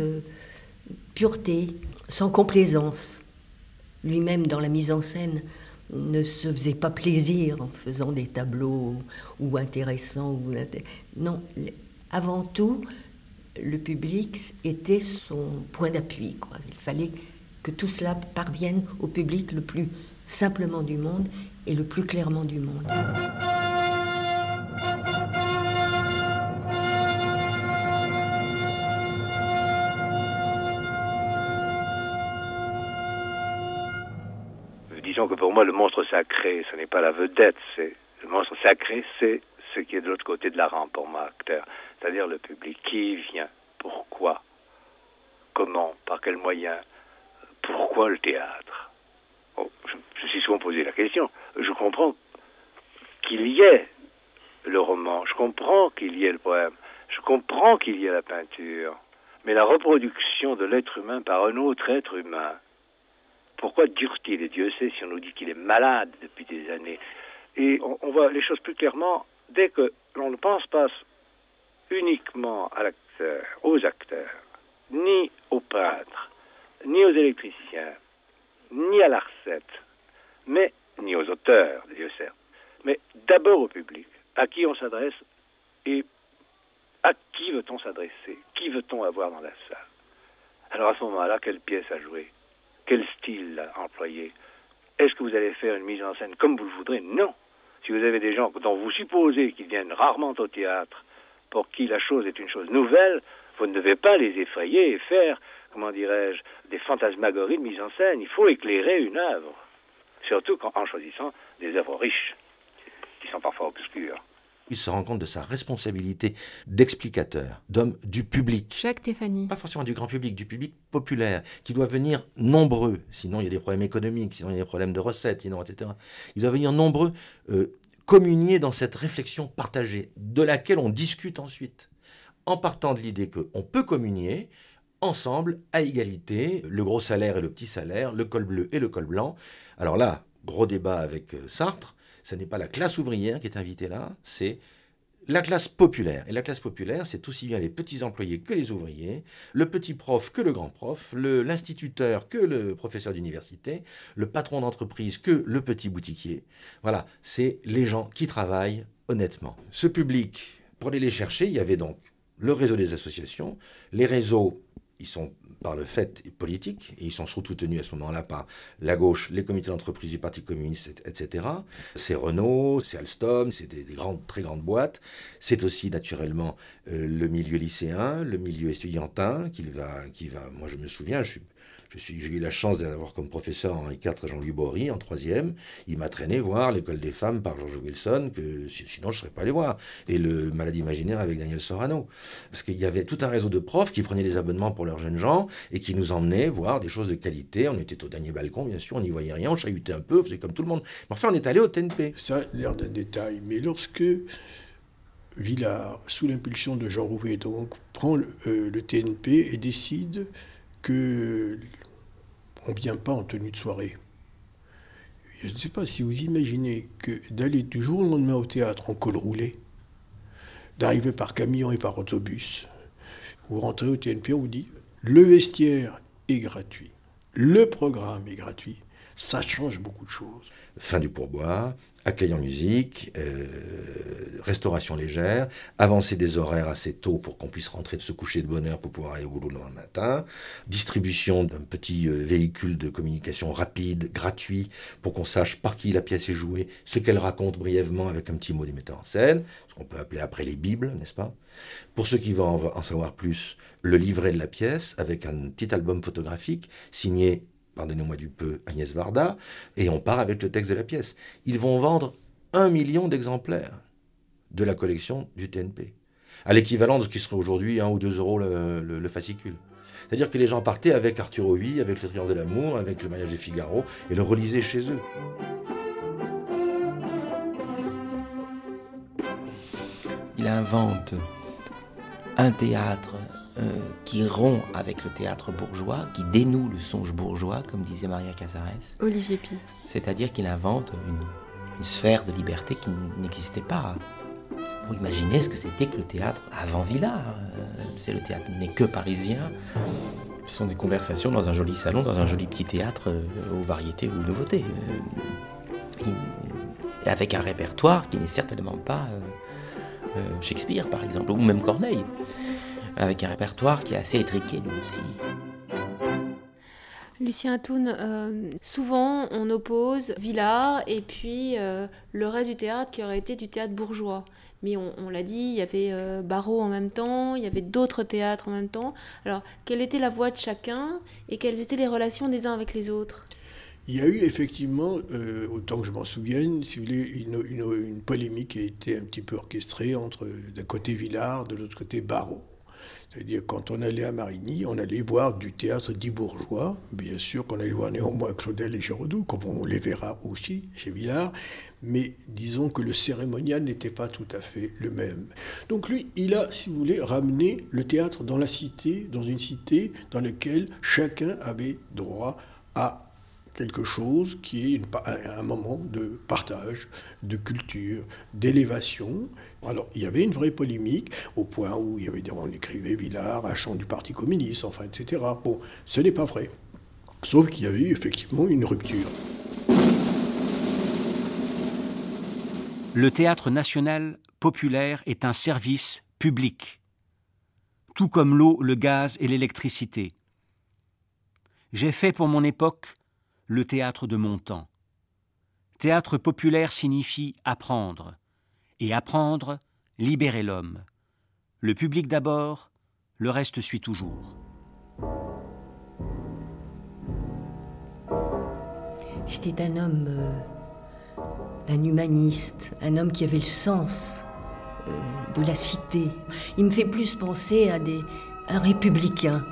pureté, sans complaisance. Lui-même, dans la mise en scène, ne se faisait pas plaisir en faisant des tableaux ou intéressants. Ou inté... Non, avant tout, le public était son point d'appui, quoi. Il fallait que tout cela parvienne au public le plus simplement du monde et le plus clairement du monde. Disons que pour moi, le monstre sacré, ce n'est pas la vedette, c'est le monstre sacré, c'est ce qui est de l'autre côté de la rampe pour moi, acteur, c'est-à-dire le public. Qui vient? Pourquoi? Comment? Par quels moyens? Pourquoi le théâtre? Oh, je, je me suis souvent posé la question. Je comprends qu'il y ait le roman, je comprends qu'il y ait le poème, je comprends qu'il y ait la peinture, mais la reproduction de l'être humain par un autre être humain, pourquoi dure-t-il? Et Dieu sait si on nous dit qu'il est malade depuis des années. Et on, on voit les choses plus clairement dès que l'on ne pense pas uniquement à l'acteur, aux acteurs, ni aux peintres, ni aux électriciens, ni à la recette, mais ni aux auteurs, Dieu sait, mais d'abord au public, à qui on s'adresse et à qui veut-on s'adresser, qui veut-on avoir dans la salle. Alors à ce moment-là, quelle pièce à jouer? Quel style employer? Est-ce que vous allez faire une mise en scène comme vous le voudrez? Non. Si vous avez des gens dont vous supposez qu'ils viennent rarement au théâtre, pour qui la chose est une chose nouvelle, vous ne devez pas les effrayer et faire, comment dirais-je, des fantasmagories de mise en scène. Il faut éclairer une œuvre, surtout quand, en choisissant des œuvres riches, qui sont parfois obscures. Il se rend compte de sa responsabilité d'explicateur, d'homme du public. Jacques Stéphanie. Pas forcément du grand public, du public populaire, qui doit venir nombreux, sinon il y a des problèmes économiques, sinon il y a des problèmes de recettes, sinon, et cetera. Il doit venir nombreux euh, communier dans cette réflexion partagée, de laquelle on discute ensuite, en partant de l'idée qu'on peut communier ensemble, à égalité, le gros salaire et le petit salaire, le col bleu et le col blanc. Alors là, gros débat avec Sartre. Ce n'est pas la classe ouvrière qui est invitée là, c'est la classe populaire. Et la classe populaire, c'est aussi bien les petits employés que les ouvriers, le petit prof que le grand prof, le, l'instituteur que le professeur d'université, le patron d'entreprise que le petit boutiquier. Voilà, c'est les gens qui travaillent honnêtement. Ce public, pour aller les chercher, il y avait donc le réseau des associations. Les réseaux, ils sont par le fait politique, et ils sont surtout tenus à ce moment-là par la gauche, les comités d'entreprise du Parti communiste, et cetera. C'est Renault, c'est Alstom, c'est des, des grandes, très grandes boîtes. C'est aussi naturellement euh, le milieu lycéen, le milieu estudiantin, qui va, qui va. Moi, je me souviens, je suis. Je suis, j'ai eu la chance d'avoir comme professeur Henri quatre Jean-Louis Bory en troisième. Il m'a traîné voir l'école des femmes par George Wilson, que sinon je ne serais pas allé voir. Et le Maladie imaginaire avec Daniel Sorano. Parce qu'il y avait tout un réseau de profs qui prenaient des abonnements pour leurs jeunes gens et qui nous emmenaient voir des choses de qualité. On était au dernier balcon, bien sûr, on n'y voyait rien, on chahutait un peu, on faisait comme tout le monde. Mais enfin, on est allé au T N P. Ça a l'air d'un détail, mais lorsque Villard, sous l'impulsion de Jean Rouvet, donc, prend le, euh, le T N P et décide que on ne vient pas en tenue de soirée. Je ne sais pas si vous imaginez que d'aller du jour au lendemain au théâtre en col roulé, d'arriver par camion et par autobus, vous rentrez au T N P, on vous dit le vestiaire est gratuit, le programme est gratuit, ça change beaucoup de choses. Fin du pourboire, accueil en musique, euh, restauration légère, avancer des horaires assez tôt pour qu'on puisse rentrer de se coucher de bonne heure pour pouvoir aller au boulot le lendemain matin, distribution d'un petit euh, véhicule de communication rapide, gratuit, pour qu'on sache par qui la pièce est jouée, ce qu'elle raconte brièvement avec un petit mot des metteurs en scène, ce qu'on peut appeler après les bibles, n'est-ce pas ? Pour ceux qui veulent en, en savoir plus, le livret de la pièce avec un petit album photographique signé, pardonnez-moi du peu, Agnès Varda, et on part avec le texte de la pièce. Ils vont vendre un million d'exemplaires de la collection du T N P, à l'équivalent de ce qui serait aujourd'hui un ou deux euros le, le, le fascicule. C'est-à-dire que les gens partaient avec Arthur Huy, avec Le Triomphe de l'amour, avec Le mariage de Figaro, et le relisaient chez eux. Il invente un théâtre Euh, qui rompt avec le théâtre bourgeois, qui dénoue le songe bourgeois, comme disait Maria Casares. Olivier Py. C'est-à-dire qu'il invente une, une sphère de liberté qui n'existait pas. Vous imaginez ce que c'était que le théâtre avant Villard. Euh, c'est le théâtre n'est que parisien. Ce sont des conversations dans un joli salon, dans un joli petit théâtre euh, aux variétés ou aux nouveautés. Euh, et avec un répertoire qui n'est certainement pas euh, euh, Shakespeare, par exemple, ou même Corneille. Avec un répertoire qui est assez étriqué, lui aussi. Lucien Atoun, euh, souvent on oppose Villard et puis euh, le reste du théâtre qui aurait été du théâtre bourgeois. Mais on, on l'a dit, il y avait euh, Barrault en même temps, il y avait d'autres théâtres en même temps. Alors, quelle était la voix de chacun et quelles étaient les relations des uns avec les autres ? Il y a eu effectivement, euh, autant que je m'en souvienne, si vous voulez, une, une, une polémique qui a été un petit peu orchestrée entre d'un côté Villard, de l'autre côté Barrault. C'est-à-dire, quand on allait à Marigny, on allait voir du théâtre dit bourgeois. Bien sûr qu'on allait voir néanmoins Claudel et Giraudoux, comme on les verra aussi chez Villard. Mais disons que le cérémonial n'était pas tout à fait le même. Donc lui, il a, si vous voulez, ramené le théâtre dans la cité, dans une cité dans laquelle chacun avait droit à quelque chose qui est une, un moment de partage, de culture, d'élévation. Alors, il y avait une vraie polémique, au point où il y avait, on écrivait Villard, un chant du Parti communiste, enfin, et cetera. Bon, ce n'est pas vrai. Sauf qu'il y avait effectivement une rupture. Le théâtre national populaire est un service public, tout comme l'eau, le gaz et l'électricité. J'ai fait pour mon époque le théâtre de mon temps. Théâtre populaire signifie apprendre, et apprendre, libérer l'homme. Le public d'abord, le reste suit toujours. C'était un homme, euh, un humaniste, un homme qui avait le sens euh, de la cité. Il me fait plus penser à des, un républicain.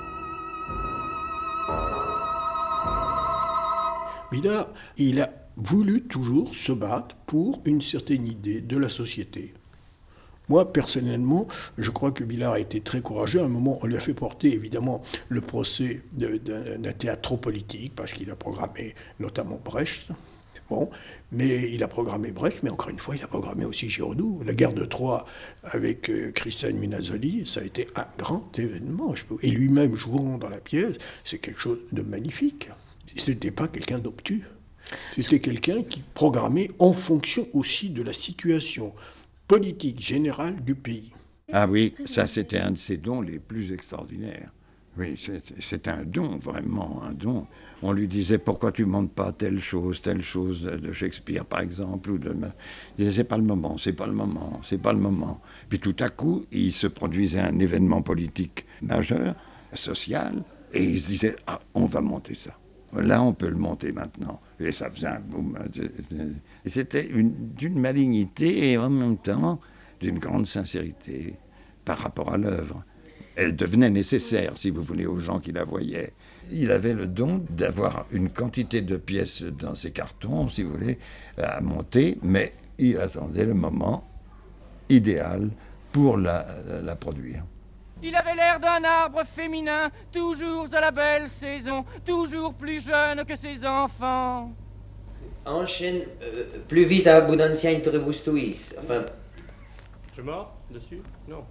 Villard, il a voulu toujours se battre pour une certaine idée de la société. Moi, personnellement, je crois que Villard a été très courageux. À un moment, on lui a fait porter, évidemment, le procès de, d'un, d'un théâtre trop politique, parce qu'il a programmé notamment Brecht. Bon, mais il a programmé Brecht, mais encore une fois, il a programmé aussi Giraudoux. La guerre de Troie avec euh, Christian Minazzoli, ça a été un grand événement. Je peux... Et lui-même jouant dans la pièce, c'est quelque chose de magnifique. Ce n'était pas quelqu'un d'obtus. C'était quelqu'un qui programmait en fonction aussi de la situation politique générale du pays. Ah oui, ça c'était un de ses dons les plus extraordinaires. Oui, c'est un don, vraiment un don. On lui disait, pourquoi tu ne montes pas telle chose, telle chose de Shakespeare, par exemple, ou de... Il disait, c'est pas le moment, c'est pas le moment, c'est pas le moment. Puis tout à coup, il se produisait un événement politique majeur, social, et il se disait, ah, on va monter ça. Là, on peut le monter maintenant. Et ça faisait un boum. C'était d'une malignité et en même temps d'une grande sincérité par rapport à l'œuvre. Elle devenait nécessaire, si vous voulez, aux gens qui la voyaient. Il avait le don d'avoir une quantité de pièces dans ses cartons, si vous voulez, à monter, mais il attendait le moment idéal pour la, la produire. Il avait l'air d'un arbre féminin, toujours à la belle saison, toujours plus jeune que ses enfants. Enchaîne euh, plus vite à abundancia interibus tuis. Enfin... Je mords dessus? Non.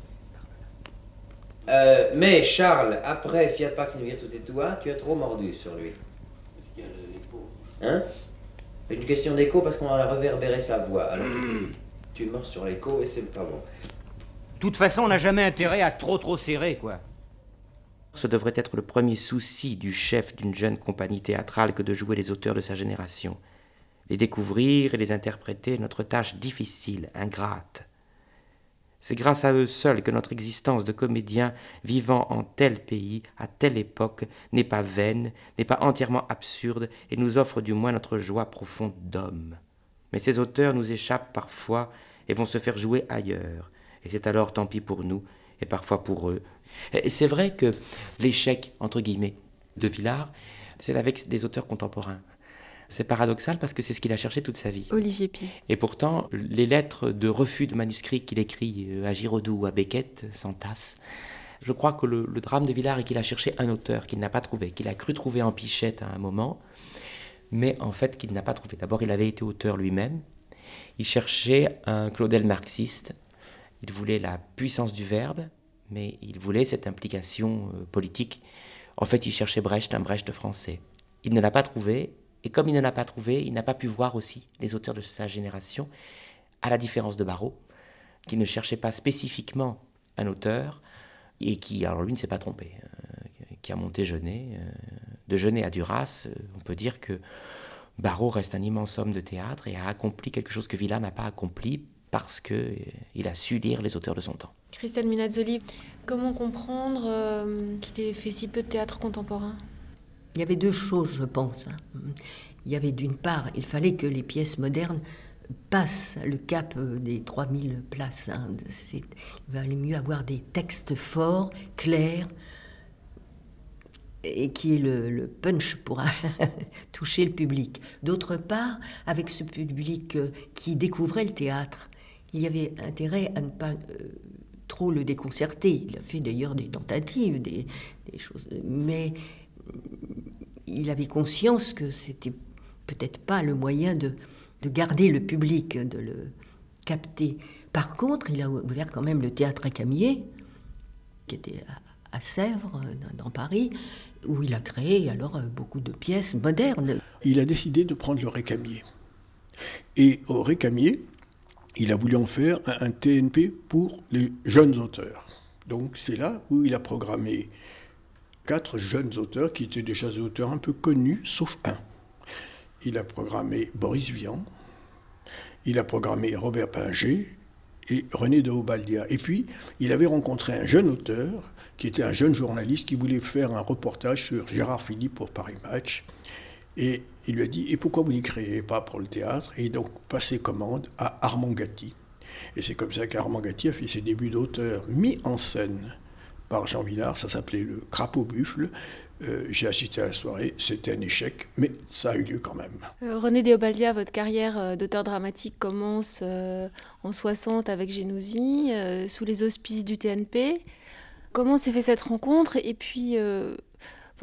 Euh, mais Charles, après Fiat Pax in virtute tua, tu as trop mordu sur lui. Est-ce qu'il y a l'écho? Hein? C'est une question d'écho parce qu'on a réverbéré sa voix. Alors tu, tu mords sur l'écho et c'est pas bon. De toute façon, on n'a jamais intérêt à trop trop serrer, quoi. Ce devrait être le premier souci du chef d'une jeune compagnie théâtrale que de jouer les auteurs de sa génération. Les découvrir et les interpréter est notre tâche difficile, ingrate. C'est grâce à eux seuls que notre existence de comédien vivant en tel pays, à telle époque, n'est pas vaine, n'est pas entièrement absurde et nous offre du moins notre joie profonde d'homme. Mais ces auteurs nous échappent parfois et vont se faire jouer ailleurs. Et c'est alors tant pis pour nous et parfois pour eux. Et c'est vrai que l'échec, entre guillemets, de Villard, c'est avec des auteurs contemporains. C'est paradoxal parce que c'est ce qu'il a cherché toute sa vie. Olivier Py. Et pourtant, les lettres de refus de manuscrits qu'il écrit à Giraudoux ou à Beckett s'entassent. Je crois que le, le drame de Villard est qu'il a cherché un auteur qu'il n'a pas trouvé, qu'il a cru trouver en Pichette à un moment, mais en fait qu'il n'a pas trouvé. D'abord, il avait été auteur lui-même. Il cherchait un Claudel marxiste. Il voulait la puissance du verbe, mais il voulait cette implication euh, politique. En fait, il cherchait Brecht, un Brecht français. Il ne l'a pas trouvé. Et comme il ne l'a pas trouvé, il n'a pas pu voir aussi les auteurs de sa génération, à la différence de Barrault, qui ne cherchait pas spécifiquement un auteur, et qui, alors lui, ne s'est pas trompé, euh, qui a monté Genet. Euh, de Genet à Duras, euh, on peut dire que Barrault reste un immense homme de théâtre et a accompli quelque chose que Villard n'a pas accompli parce qu'il euh, a su lire les auteurs de son temps. Christian Minazzoli, comment comprendre euh, qu'il ait fait si peu de théâtre contemporain ? Il y avait deux choses, je pense. Il y avait d'une part, il fallait que les pièces modernes passent le cap des trois mille places. Hein. Il valait mieux avoir des textes forts, clairs, et qui est le, le punch pour toucher le public. D'autre part, avec ce public qui découvrait le théâtre, il y avait intérêt à ne pas euh, trop le déconcerter. Il a fait d'ailleurs des tentatives, des, des choses... Mais il avait conscience que c'était peut-être pas le moyen de, de garder le public, de le capter. Par contre, il a ouvert quand même le théâtre Récamier, qui était à, à Sèvres, dans Paris, où il a créé alors beaucoup de pièces modernes. Il a décidé de prendre le Récamier. Et au Récamier, il a voulu en faire un, un T N P pour les jeunes auteurs. Donc c'est là où il a programmé quatre jeunes auteurs qui étaient déjà des auteurs un peu connus, sauf un. Il a programmé Boris Vian, il a programmé Robert Pinger et René de Obaldia. Et puis, il avait rencontré un jeune auteur, qui était un jeune journaliste, qui voulait faire un reportage sur Gérard Philippe pour Paris Match. Et il lui a dit, et pourquoi vous n'y créez pas pour le théâtre? Et donc, passé commande à Armand Gatti. Et c'est comme ça qu'Armand Gatti a fait ses débuts d'auteur mis en scène par Jean Villard, ça s'appelait le Crapaud Buffle. Euh, j'ai assisté à la soirée, c'était un échec, mais ça a eu lieu quand même. Euh, René de Obaldia, votre carrière euh, d'auteur dramatique commence euh, en soixante avec Génousy, euh, sous les auspices du T N P. Comment s'est fait cette rencontre? Et puis, euh,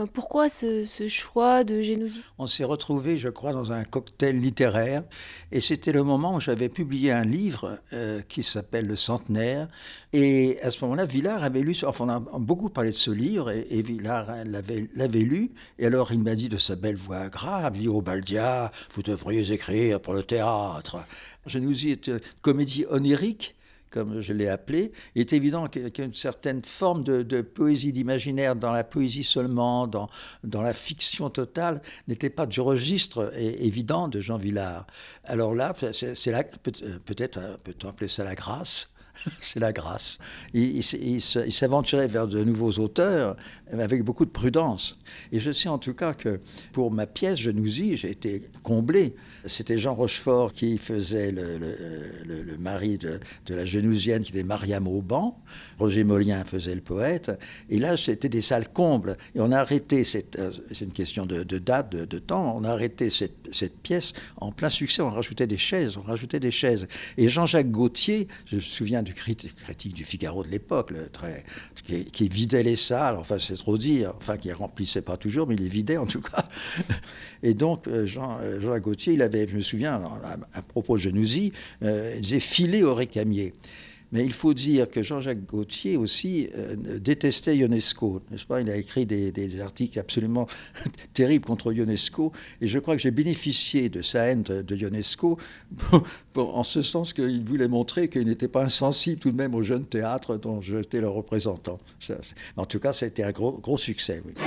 Enfin, pourquoi ce, ce choix de Génoussi ? On s'est retrouvés, je crois, dans un cocktail littéraire. Et c'était le moment où j'avais publié un livre euh, qui s'appelle Le Centenaire. Et à ce moment-là, Villard avait lu, enfin, on a beaucoup parlé de ce livre, et, et Villard l'avait, l'avait lu. Et alors, il m'a dit de sa belle voix grave, Lio Baldia, vous devriez écrire pour le théâtre. Génoussi est une comédie onirique, comme je l'ai appelé. Il est évident qu'il y a une certaine forme de, de poésie, d'imaginaire dans la poésie seulement, dans, dans la fiction totale, n'était pas du registre é- évident de Jean Vilar. Alors là, c'est, c'est la, peut, peut-être peut-on appeler ça la grâce. C'est la grâce. Il, il, il, il s'aventurait vers de nouveaux auteurs avec beaucoup de prudence. Et je sais en tout cas que pour ma pièce Génoussi, j'ai été comblé. C'était Jean Rochefort qui faisait le, le, le, le mari de, de la Génousienne, qui était Mariam Auban. Roger Molien faisait le poète. Et là, c'était des salles combles. Et on a arrêté, cette, c'est une question de, de date, de, de temps, on a arrêté cette, cette pièce en plein succès. On rajoutait des chaises, on rajoutait des chaises. Et Jean-Jacques Gaultier, je me souviens du critique, critique du Figaro de l'époque, le, très, qui, qui vidait les salles, enfin c'est trop dire, enfin qui remplissait pas toujours, mais il les vidait en tout cas. Et donc Jean, Jean Gaultier, il avait, je me souviens, à, à propos de Génoussi, euh, il disait filer au récamier. Mais il faut dire que Jean-Jacques Gaultier aussi euh, détestait Ionesco, n'est-ce pas ? Il a écrit des, des articles absolument terribles contre Ionesco, et je crois que j'ai bénéficié de sa haine de, de Ionesco pour, pour, en ce sens qu'il voulait montrer qu'il n'était pas insensible tout de même au jeune théâtre dont j'étais le représentant. Ça, en tout cas, ça a été un gros, gros succès. Oui.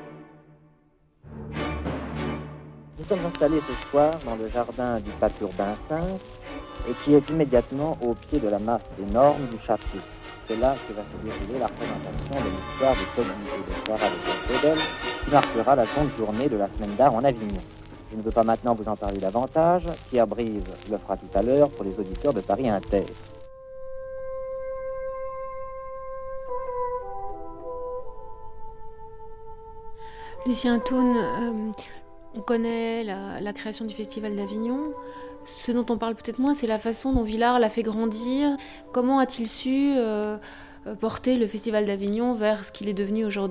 Nous sommes installés ce soir dans le jardin du pape Urbain cinq, et qui est immédiatement au pied de la masse énorme du château. C'est là que va se dérouler la représentation de l'histoire de Tobie et de Sarah de Claudel, qui marquera la seconde journée de la semaine d'art en Avignon. Je ne veux pas maintenant vous en parler davantage, Pierre Brive le fera tout à l'heure pour les auditeurs de Paris Inter. Lucien Thun, euh, on connaît la, la création du Festival d'Avignon. Ce dont on parle peut-être moins, c'est la façon dont Villard l'a fait grandir. Comment a-t-il su euh, porter le Festival d'Avignon vers ce qu'il est devenu aujourd'hui ?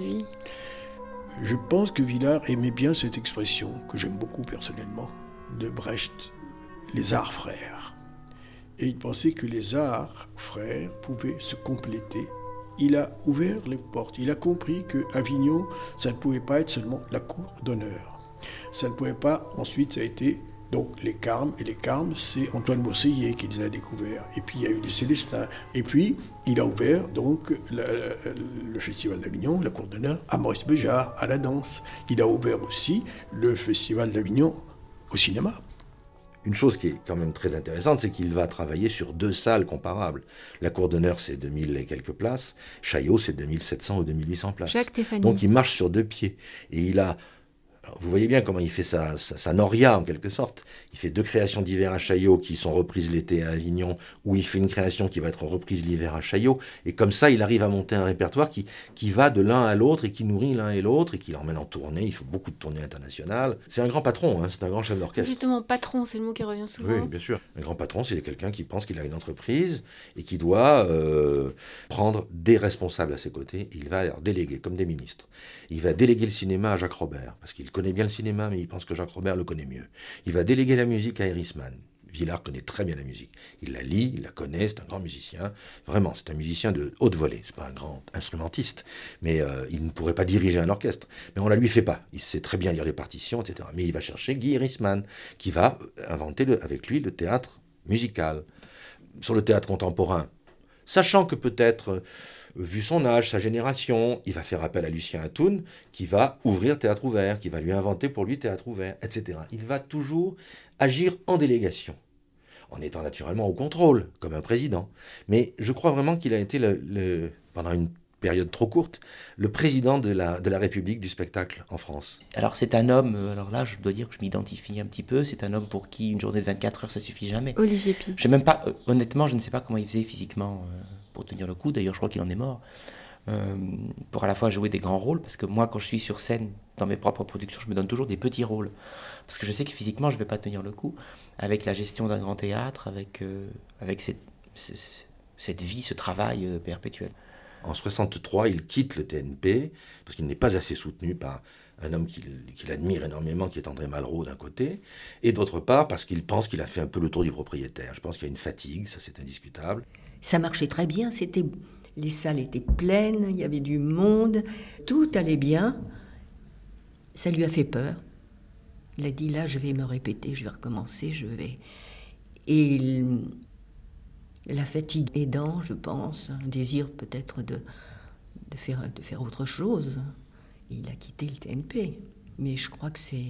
Je pense que Villard aimait bien cette expression, que j'aime beaucoup personnellement, de Brecht, les arts frères. Et il pensait que les arts frères pouvaient se compléter. Il a ouvert les portes, il a compris qu'Avignon, ça ne pouvait pas être seulement la cour d'honneur. Ça ne pouvait pas, ensuite ça a été... Donc les Carmes, et les Carmes, c'est Antoine Bourseillet qui les a découverts. Et puis il y a eu les Célestins. Et puis il a ouvert donc le, le Festival d'Avignon, la cour d'honneur, à Maurice Béjart, à la danse. Il a ouvert aussi le Festival d'Avignon au cinéma. Une chose qui est quand même très intéressante, c'est qu'il va travailler sur deux salles comparables. La cour d'honneur, c'est deux mille et quelques places. Chaillot, c'est deux mille sept cents ou deux mille huit cents places. Jacques Stéphanie. Donc il marche sur deux pieds. Et il a... Alors, vous voyez bien comment il fait sa, sa, sa noria, en quelque sorte. Il fait deux créations d'hiver à Chaillot qui sont reprises l'été à Avignon, où il fait une création qui va être reprise l'hiver à Chaillot. Et comme ça, il arrive à monter un répertoire qui, qui va de l'un à l'autre et qui nourrit l'un et l'autre et qui l'emmène en tournée. Il fait beaucoup de tournées internationales. C'est un grand patron, hein, c'est un grand chef d'orchestre. Justement, patron, c'est le mot qui revient souvent. Oui, bien sûr. Un grand patron, c'est quelqu'un qui pense qu'il a une entreprise et qui doit euh, prendre des responsables à ses côtés. Il va leur déléguer, comme des ministres. Il va déléguer le cinéma à Jacques Robert, parce qu'il connaît bien le cinéma, mais il pense que Jacques Robert le connaît mieux. Il va déléguer la musique à Erisman. Villard connaît très bien la musique. Il la lit, il la connaît, c'est un grand musicien. Vraiment, c'est un musicien de haute volée. C'est pas un grand instrumentiste, mais euh, il ne pourrait pas diriger un orchestre. Mais on la lui fait pas. Il sait très bien lire les partitions, et cetera. Mais il va chercher Guy Erisman, qui va inventer le, avec lui le théâtre musical. Sur le théâtre contemporain, sachant que peut-être... Vu son âge, sa génération, il va faire appel à Lucien Atoun, qui va ouvrir Théâtre Ouvert, qui va lui inventer pour lui Théâtre Ouvert, et cetera. Il va toujours agir en délégation, en étant naturellement au contrôle, comme un président. Mais je crois vraiment qu'il a été, le, le, pendant une période trop courte, le président de la, de la République du spectacle en France. Alors c'est un homme, alors là je dois dire que je m'identifie un petit peu, c'est un homme pour qui une journée de vingt-quatre heures ça suffit jamais. Olivier Py. Je sais même pas, euh, honnêtement je ne sais pas comment il faisait physiquement euh, pour tenir le coup, d'ailleurs je crois qu'il en est mort, euh, pour à la fois jouer des grands rôles, parce que moi quand je suis sur scène, dans mes propres productions, je me donne toujours des petits rôles, parce que je sais que physiquement je ne vais pas tenir le coup, avec la gestion d'un grand théâtre, avec, euh, avec cette, cette, cette vie, ce travail euh, perpétuel. En soixante-trois, il quitte le T N P, parce qu'il n'est pas assez soutenu par un homme qu'il, qu'il admire énormément, qui est André Malraux d'un côté, et d'autre part parce qu'il pense qu'il a fait un peu le tour du propriétaire. Je pense qu'il y a une fatigue, ça c'est indiscutable. Ça marchait très bien, c'était, les salles étaient pleines, il y avait du monde, tout allait bien. Ça lui a fait peur. Il a dit, là, je vais me répéter, je vais recommencer, je vais... Et il, la fatigue aidant, je pense, un désir peut-être de, de, faire, de faire autre chose. Il a quitté le T N P. Mais je crois que c'est...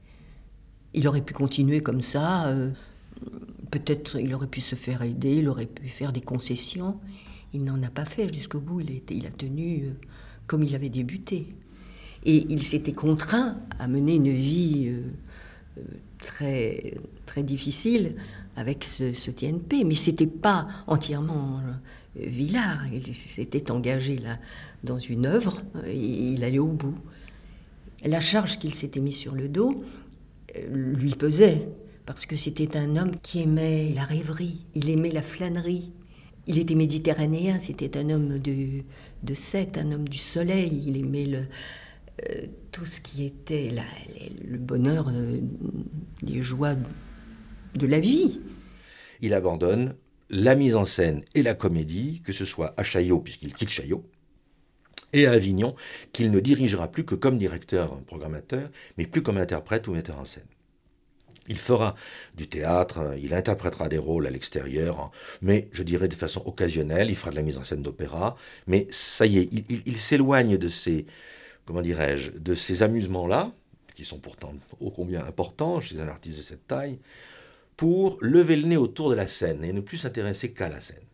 Il aurait pu continuer comme ça. Euh, peut-être il aurait pu se faire aider, il aurait pu faire des concessions. Il n'en a pas fait jusqu'au bout. Il a, été, il a tenu euh, comme il avait débuté. Et il s'était contraint à mener une vie euh, euh, très, très difficile avec ce, ce T N P. Mais ce n'était pas entièrement euh, Villars. Il s'était engagé là dans une œuvre et il allait au bout. La charge qu'il s'était mise sur le dos euh, lui pesait, parce que c'était un homme qui aimait la rêverie, il aimait la flânerie. Il était méditerranéen, c'était un homme de, de Sète, un homme du soleil. Il aimait le, euh, tout ce qui était la, le bonheur, euh, les joies de la vie. Il abandonne la mise en scène et la comédie, que ce soit à Chaillot, puisqu'il quitte Chaillot, et à Avignon, qu'il ne dirigera plus que comme directeur, programmateur, mais plus comme interprète ou metteur en scène. Il fera du théâtre, il interprétera des rôles à l'extérieur, mais je dirais de façon occasionnelle, il fera de la mise en scène d'opéra, mais ça y est, il, il, il s'éloigne de ces, comment dirais-je, de ces amusements-là, qui sont pourtant ô combien importants chez un artiste de cette taille, pour lever le nez autour de la scène et ne plus s'intéresser qu'à la scène.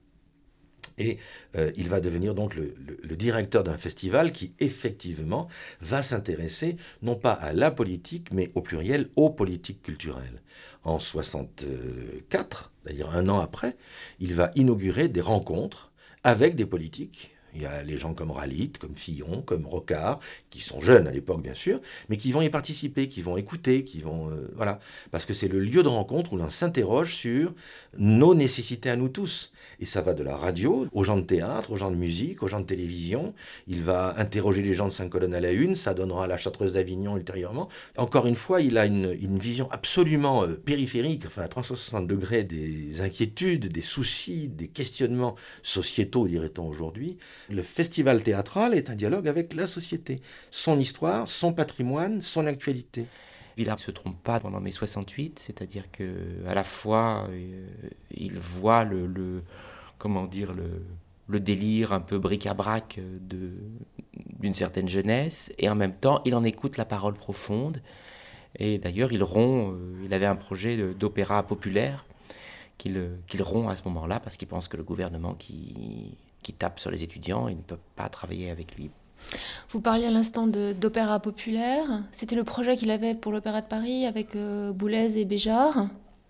Et euh, il va devenir donc le, le, le directeur d'un festival qui, effectivement, va s'intéresser non pas à la politique, mais au pluriel, aux politiques culturelles. En soixante-quatre, c'est-à-dire un an après, il va inaugurer des rencontres avec des politiques. Il y a les gens comme Ralite, comme Fillon, comme Rocard, qui sont jeunes à l'époque, bien sûr, mais qui vont y participer, qui vont écouter, qui vont... Euh, voilà. Parce que c'est le lieu de rencontre où l'on s'interroge sur nos nécessités à nous tous. Et ça va de la radio aux gens de théâtre, aux gens de musique, aux gens de télévision. Il va interroger les gens de Saint-Colonne à la une, ça donnera la Chartreuse d'Avignon ultérieurement. Encore une fois, il a une, une vision absolument euh, périphérique, enfin à trois cent soixante degrés des inquiétudes, des soucis, des questionnements sociétaux, dirait-on aujourd'hui. Le festival théâtral est un dialogue avec la société, son histoire, son patrimoine, son actualité. Villars ne se trompe pas pendant mai soixante-huit, c'est-à-dire qu'à la fois, euh, il voit le, le, comment dire, le, le délire un peu bric-à-brac de, d'une certaine jeunesse, et en même temps, il en écoute la parole profonde. Et d'ailleurs, il rompt, euh, il avait un projet de, d'opéra populaire qu'il, qu'il rompt à ce moment-là, parce qu'il pense que le gouvernement qui... qui tape sur les étudiants, ils ne peuvent pas travailler avec lui. Vous parliez à l'instant de, d'opéra populaire. C'était le projet qu'il avait pour l'Opéra de Paris avec euh, Boulez et Béjart.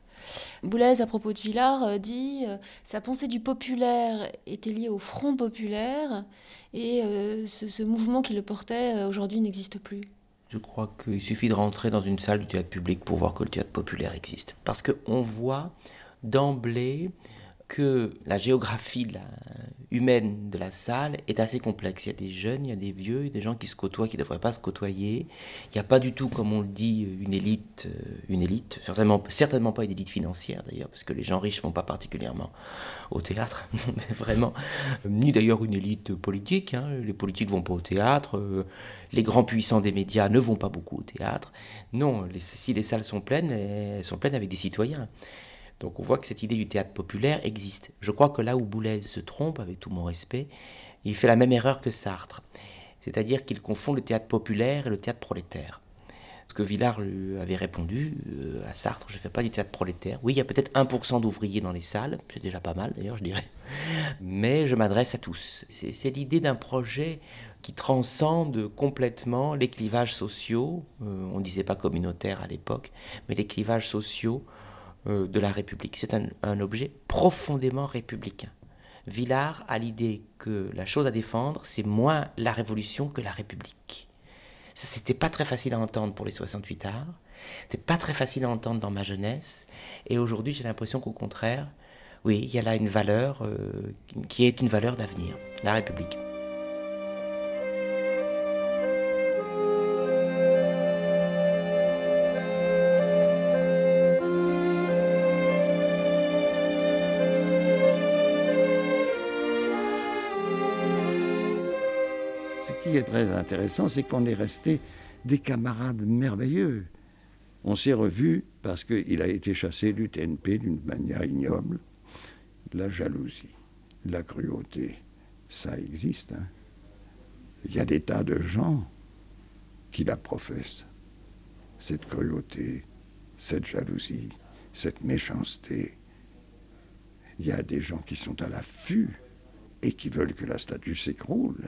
Boulez, à propos de Villars, euh, dit euh, « Sa pensée du populaire était liée au Front populaire et euh, ce, ce mouvement qui le portait euh, aujourd'hui n'existe plus. » Je crois qu'il suffit de rentrer dans une salle du théâtre public pour voir que le théâtre populaire existe. Parce qu'on voit d'emblée que la géographie de la, humaine de la salle est assez complexe. Il y a des jeunes, il y a des vieux, il y a des gens qui se côtoient, qui ne devraient pas se côtoyer. Il n'y a pas du tout, comme on le dit, une élite, une élite, certainement, certainement pas une élite financière d'ailleurs, parce que les gens riches ne vont pas particulièrement au théâtre, mais vraiment, ni d'ailleurs une élite politique. Hein. Les politiques ne vont pas au théâtre, euh, les grands puissants des médias ne vont pas beaucoup au théâtre. Non, les, si les salles sont pleines, elles sont pleines avec des citoyens. Donc on voit que cette idée du théâtre populaire existe. Je crois que là où Boulez se trompe, avec tout mon respect, il fait la même erreur que Sartre. C'est-à-dire qu'il confond le théâtre populaire et le théâtre prolétaire. Parce que Villars lui avait répondu euh, à Sartre, je ne fais pas du théâtre prolétaire. Oui, il y a peut-être un pour cent d'ouvriers dans les salles, c'est déjà pas mal d'ailleurs, je dirais. Mais je m'adresse à tous. C'est, c'est l'idée d'un projet qui transcende complètement les clivages sociaux, euh, on ne disait pas communautaires à l'époque, mais les clivages sociaux de la République. C'est un, un objet profondément républicain. Villars a l'idée que la chose à défendre, c'est moins la Révolution que la République. Ça, c'était pas très facile à entendre pour les soixante-huit arts, c'était pas très facile à entendre dans ma jeunesse, et aujourd'hui j'ai l'impression qu'au contraire, oui, il y a là une valeur euh, qui est une valeur d'avenir, la République. Ce qui est très intéressant, c'est qu'on est restés des camarades merveilleux. On s'est revus parce qu'il a été chassé du T N P d'une manière ignoble. La jalousie, la cruauté, ça existe. Hein. Il y a des tas de gens qui la professent. Cette cruauté, cette jalousie, cette méchanceté. Il y a des gens qui sont à l'affût et qui veulent que la statue s'écroule.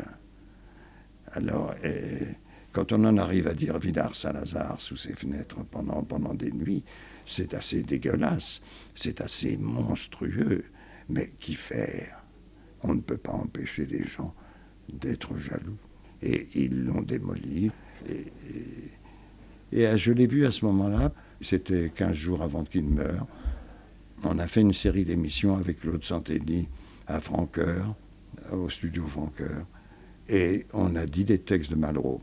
Alors, euh, quand on en arrive à dire Villars-Saint-Lazare sous ses fenêtres pendant, pendant des nuits, c'est assez dégueulasse, c'est assez monstrueux. Mais qu'y faire? On ne peut pas empêcher les gens d'être jaloux. Et ils l'ont démoli. Et, et, et je l'ai vu à ce moment-là, c'était quinze jours avant qu'il meure. On a fait une série d'émissions avec Claude Santelli à Francoeur, au studio Francoeur. Et on a dit des textes de Malraux.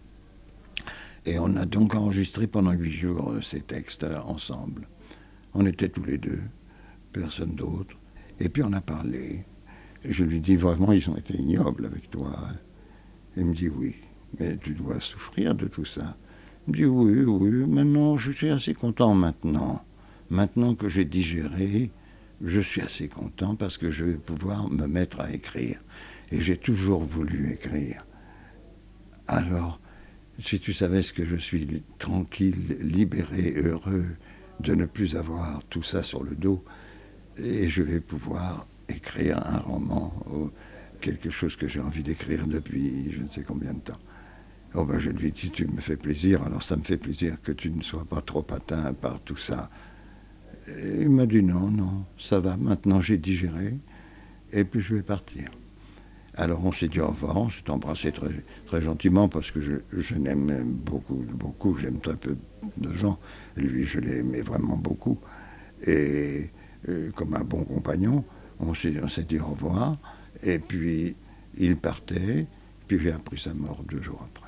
Et on a donc enregistré pendant huit jours ces textes ensemble. On était tous les deux, personne d'autre. Et puis on a parlé. Et je lui dis, vraiment, ils ont été ignobles avec toi. Il me dit, oui, mais tu dois souffrir de tout ça. Il me dit, oui, oui, maintenant, je suis assez content maintenant. Maintenant que j'ai digéré, je suis assez content parce que je vais pouvoir me mettre à écrire. Et j'ai toujours voulu écrire. Alors, si tu savais ce que je suis tranquille, libéré, heureux de ne plus avoir tout ça sur le dos, et je vais pouvoir écrire un roman, ou quelque chose que j'ai envie d'écrire depuis je ne sais combien de temps. Oh ben je lui dis, tu me fais plaisir, alors ça me fait plaisir que tu ne sois pas trop atteint par tout ça. Et il m'a dit non, non, ça va, maintenant j'ai digéré, et puis je vais partir. Alors on s'est dit au revoir, on s'est embrassé très, très gentiment parce que je, je l'aime beaucoup, beaucoup, j'aime très peu de gens. Lui, je l'aimais vraiment beaucoup. Et euh, comme un bon compagnon, on s'est, on s'est dit au revoir. Et puis il partait, puis j'ai appris sa mort deux jours après.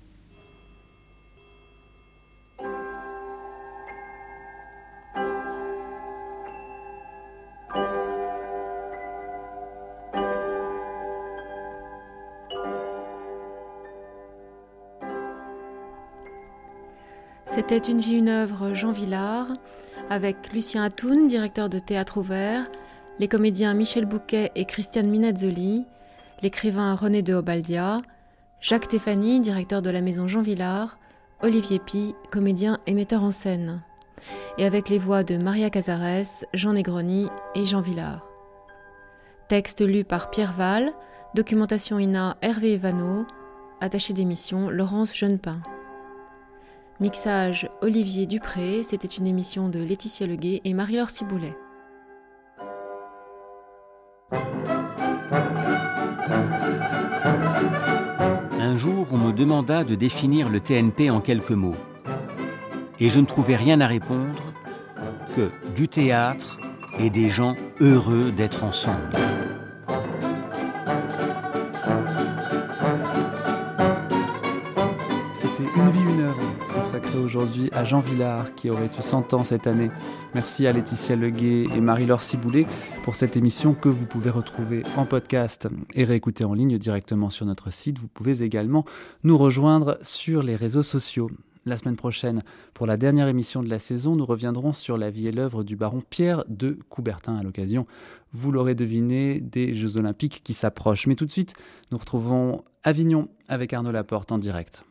C'était Une vie, une œuvre, Jean Vilar, avec Lucien Atoun, directeur de Théâtre Ouvert, les comédiens Michel Bouquet et Christiane Minazzoli, l'écrivain René de Obaldia, Jacques Stéphanie, directeur de la maison Jean Vilar, Olivier Py, comédien et metteur en scène, et avec les voix de Maria Cazares, Jean Negroni et Jean Vilar. Texte lu par Pierre Val, documentation I N A Hervé Evano, attaché d'émission Laurence Jeunepin. Mixage Olivier Dupré, c'était une émission de Laetitia Leguet et Marie-Laure Ciboulet. Un jour, on me demanda de définir le T N P en quelques mots. Et je ne trouvais rien à répondre que du théâtre et des gens heureux d'être ensemble. Une vie, une œuvre, consacrée aujourd'hui à Jean Vilar, qui aurait eu cent ans cette année. Merci à Laetitia Leguet et Marie-Laure Ciboulet pour cette émission que vous pouvez retrouver en podcast et réécouter en ligne directement sur notre site. Vous pouvez également nous rejoindre sur les réseaux sociaux. La semaine prochaine, pour la dernière émission de la saison, nous reviendrons sur la vie et l'œuvre du baron Pierre de Coubertin à l'occasion, vous l'aurez deviné, des Jeux Olympiques qui s'approchent. Mais tout de suite, nous retrouvons Avignon avec Arnaud Laporte en direct.